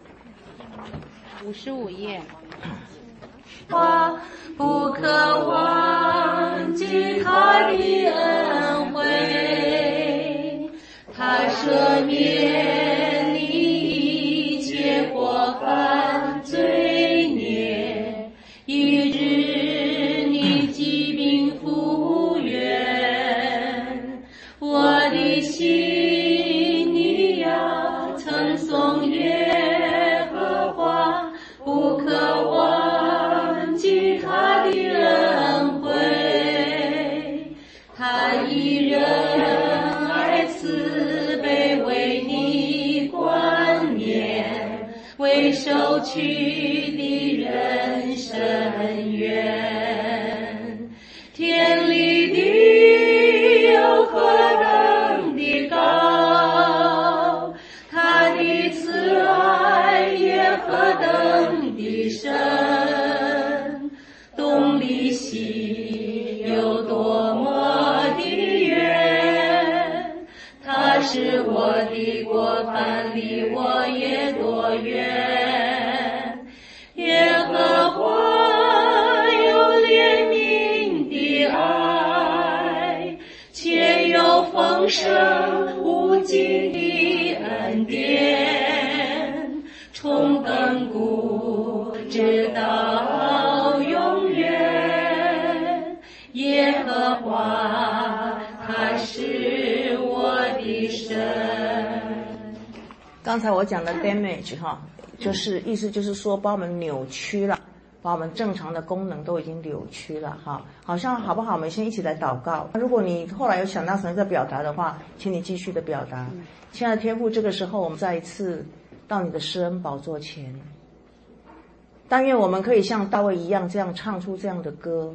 55页。 我不可忘记他的恩惠，他赦免你一切过犯罪孽，医治你疾病复原。我的心你要称颂耶和华，不可忘记他的恩惠，他以仁爱慈悲为你冠冕，为受屈的人伸冤。天里地有何等的高，他的慈爱也何等的深，东离西有多么的远，他使我的过犯离我也多远。耶和华有怜悯的爱，且有丰盛无尽的恩典，从亘古直到永远。耶和华他是我的神。 刚才我讲的 damage 哈，就是意思就是说把我们扭曲了，把我们正常的功能都已经扭曲了哈。好像好不好？我们先一起来祷告。如果你后来有想到神在表达的话，请你继续的表达。亲爱的天父，这个时候我们再一次到你的施恩宝座前，但愿我们可以像大卫一样，这样唱出这样的歌，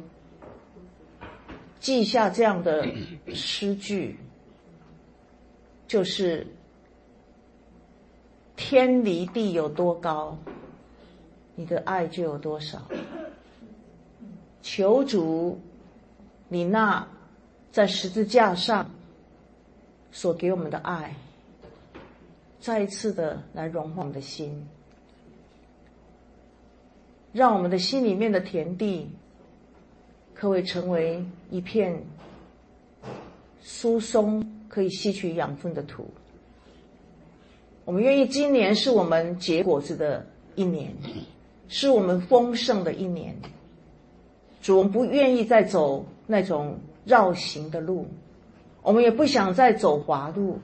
记下这样的诗句，就是天离地有多高，你的爱就有多少。求主，你那在十字架上所给我们的爱，再一次的来融化我们的心，让我们的心里面的田地可谓成为一片疏松可以吸取养分的土。我们愿意今年是我们结果子的一年，是我们丰盛的一年。主，我们不愿意再走那种绕行的路，我们也不想再走滑路。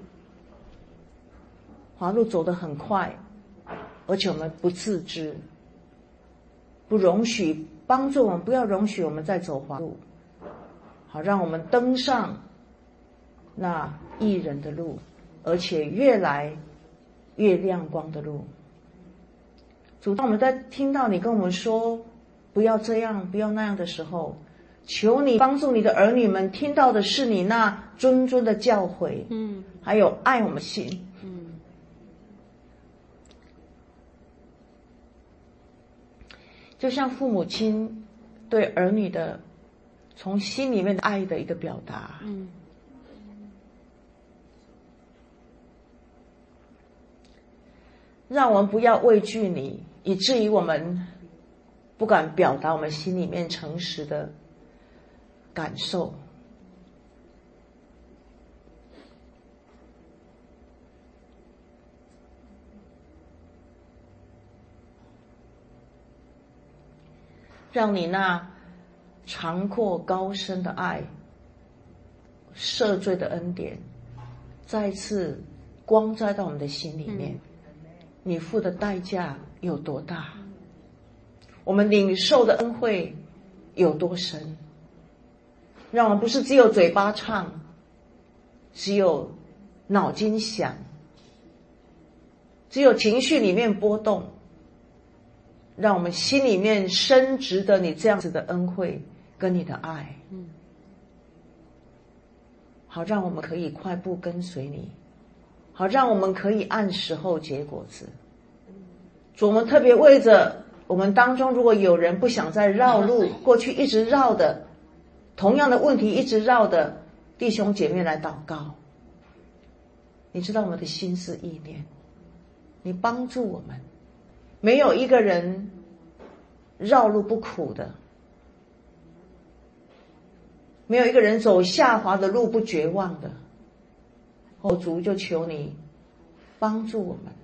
滑路走得很快，而且我们不自知，不容许，帮助我们不要容许我们再走滑路，好让我们登上那义人的路，而且越来越亮光的路。主，当我们在听到你跟我们说不要这样不要那样的时候，求你帮助你的儿女们听到的是你那谆谆的教诲，还有爱我们心，就像父母亲对儿女的从心里面的爱的一个表达。让我们不要畏惧你，以至于我们不敢表达我们心里面诚实的感受。让你那长阔高深的爱，赦罪的恩典，再次光照到我们的心里面。你付的代价有多大？ 我们领受的恩惠有多深，让我们不是只有嘴巴唱，只有脑筋想，只有情绪里面波动，让我们心里面深植的你这样子的恩惠跟你的爱，好让我们可以快步跟随你，好让我们可以按时候结果子。主，我们特别为着我们当中如果有人不想再绕路，过去一直绕的同样的问题一直绕的弟兄姐妹来祷告。你知道我们的心思意念，你帮助我们，没有一个人绕路不苦的，没有一个人走下滑的路不绝望的。主，就求你帮助我们，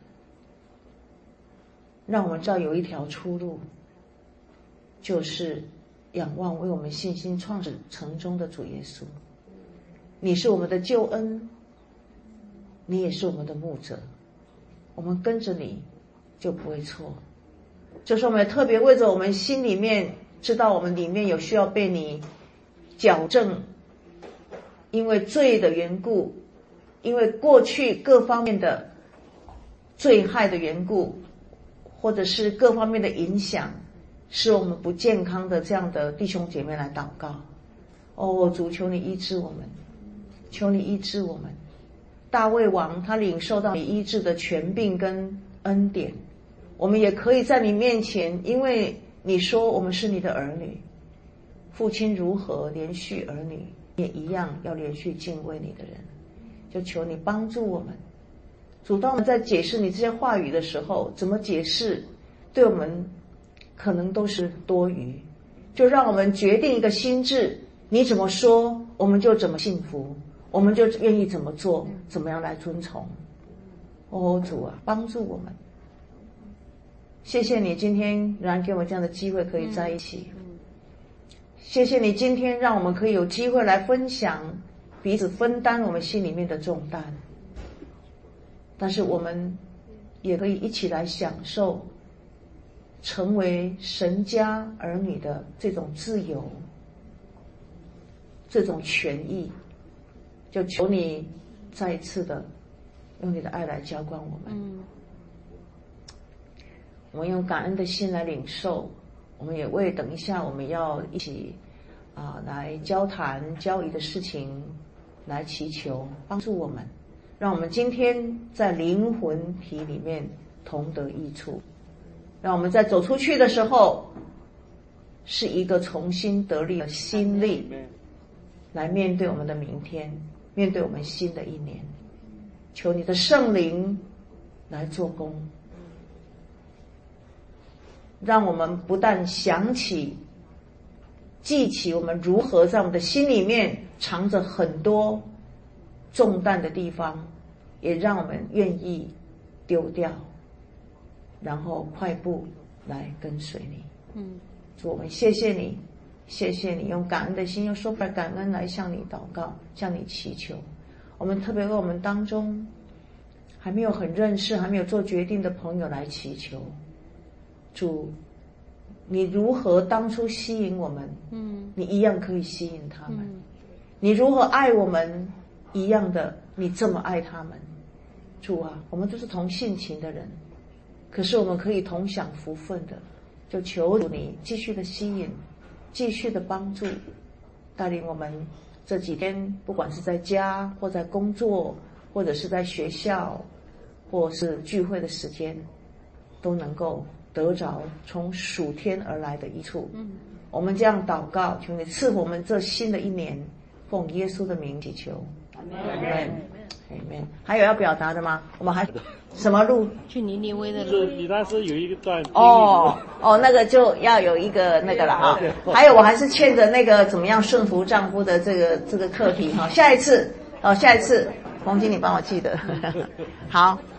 让我们知道有一条出路，就是仰望为我们信心创始成终的主耶稣。你是我们的救恩，你也是我们的牧者，我们跟着你就不会错。就是我们特别为着我们心里面知道我们里面有需要被你矫正，因为罪的缘故，因为过去各方面的罪害的缘故，或者是各方面的影响，使我们不健康的这样的弟兄姐妹来祷告。主，求你医治我们，求你医治我们。大卫王他领受到你医治的权柄跟恩典，我们也可以在你面前，因为你说我们是你的儿女，父亲如何连续儿女，也一样要连续敬畏你的人。就求你帮助我们。主，当我们在解释你这些话语的时候，怎么解释对我们可能都是多余，就让我们决定一个心志，你怎么说我们就怎么信服，我们就愿意怎么做，怎么样来遵从。主啊，帮助我们。谢谢你今天仍然给我们这样的机会可以在一起，谢谢你今天让我们可以有机会来分享，彼此分担我们心里面的重担，但是我们也可以一起来享受成为神家儿女的这种自由，这种权益。就求你再一次的用你的爱来浇灌我们。我们用感恩的心来领受，我们也为等一下我们要一起来交谈交易的事情来祈求，帮助我们，让我们今天在灵魂体里面同得益处，让我们在走出去的时候是一个重新得力的心力，来面对我们的明天，面对我们新的一年。求你的圣灵来做工，让我们不但想起记起我们如何在我们的心里面藏着很多重担的地方，也让我们愿意丢掉，然后快步来跟随你。主，我们谢谢你，谢谢你用感恩的心，用说出来感恩来向你祷告，向你祈求。我们特别为我们当中还没有很认识，还没有做决定的朋友来祈求。主，你如何当初吸引我们，你一样可以吸引他们。你如何爱我们，一样的你这么爱他们。主啊，我们都是同性情的人，可是我们可以同享福分的，就求主你继续的吸引，继续的帮助，带领我们这几天不管是在家或在工作，或者是在学校，或是聚会的时间，都能够得着从属天而来的益处。我们这样祷告，求你赐福我们这新的一年，奉耶稣的名祈求。Amen。还有要表达的吗？我们还什么路？ 去尼尼微的路。 就你当时有一个段那个就要有一个那个了啊。还有我还是欠着那个怎么样顺服丈夫的这个课题哈。下一次，彭经理帮我记得。好。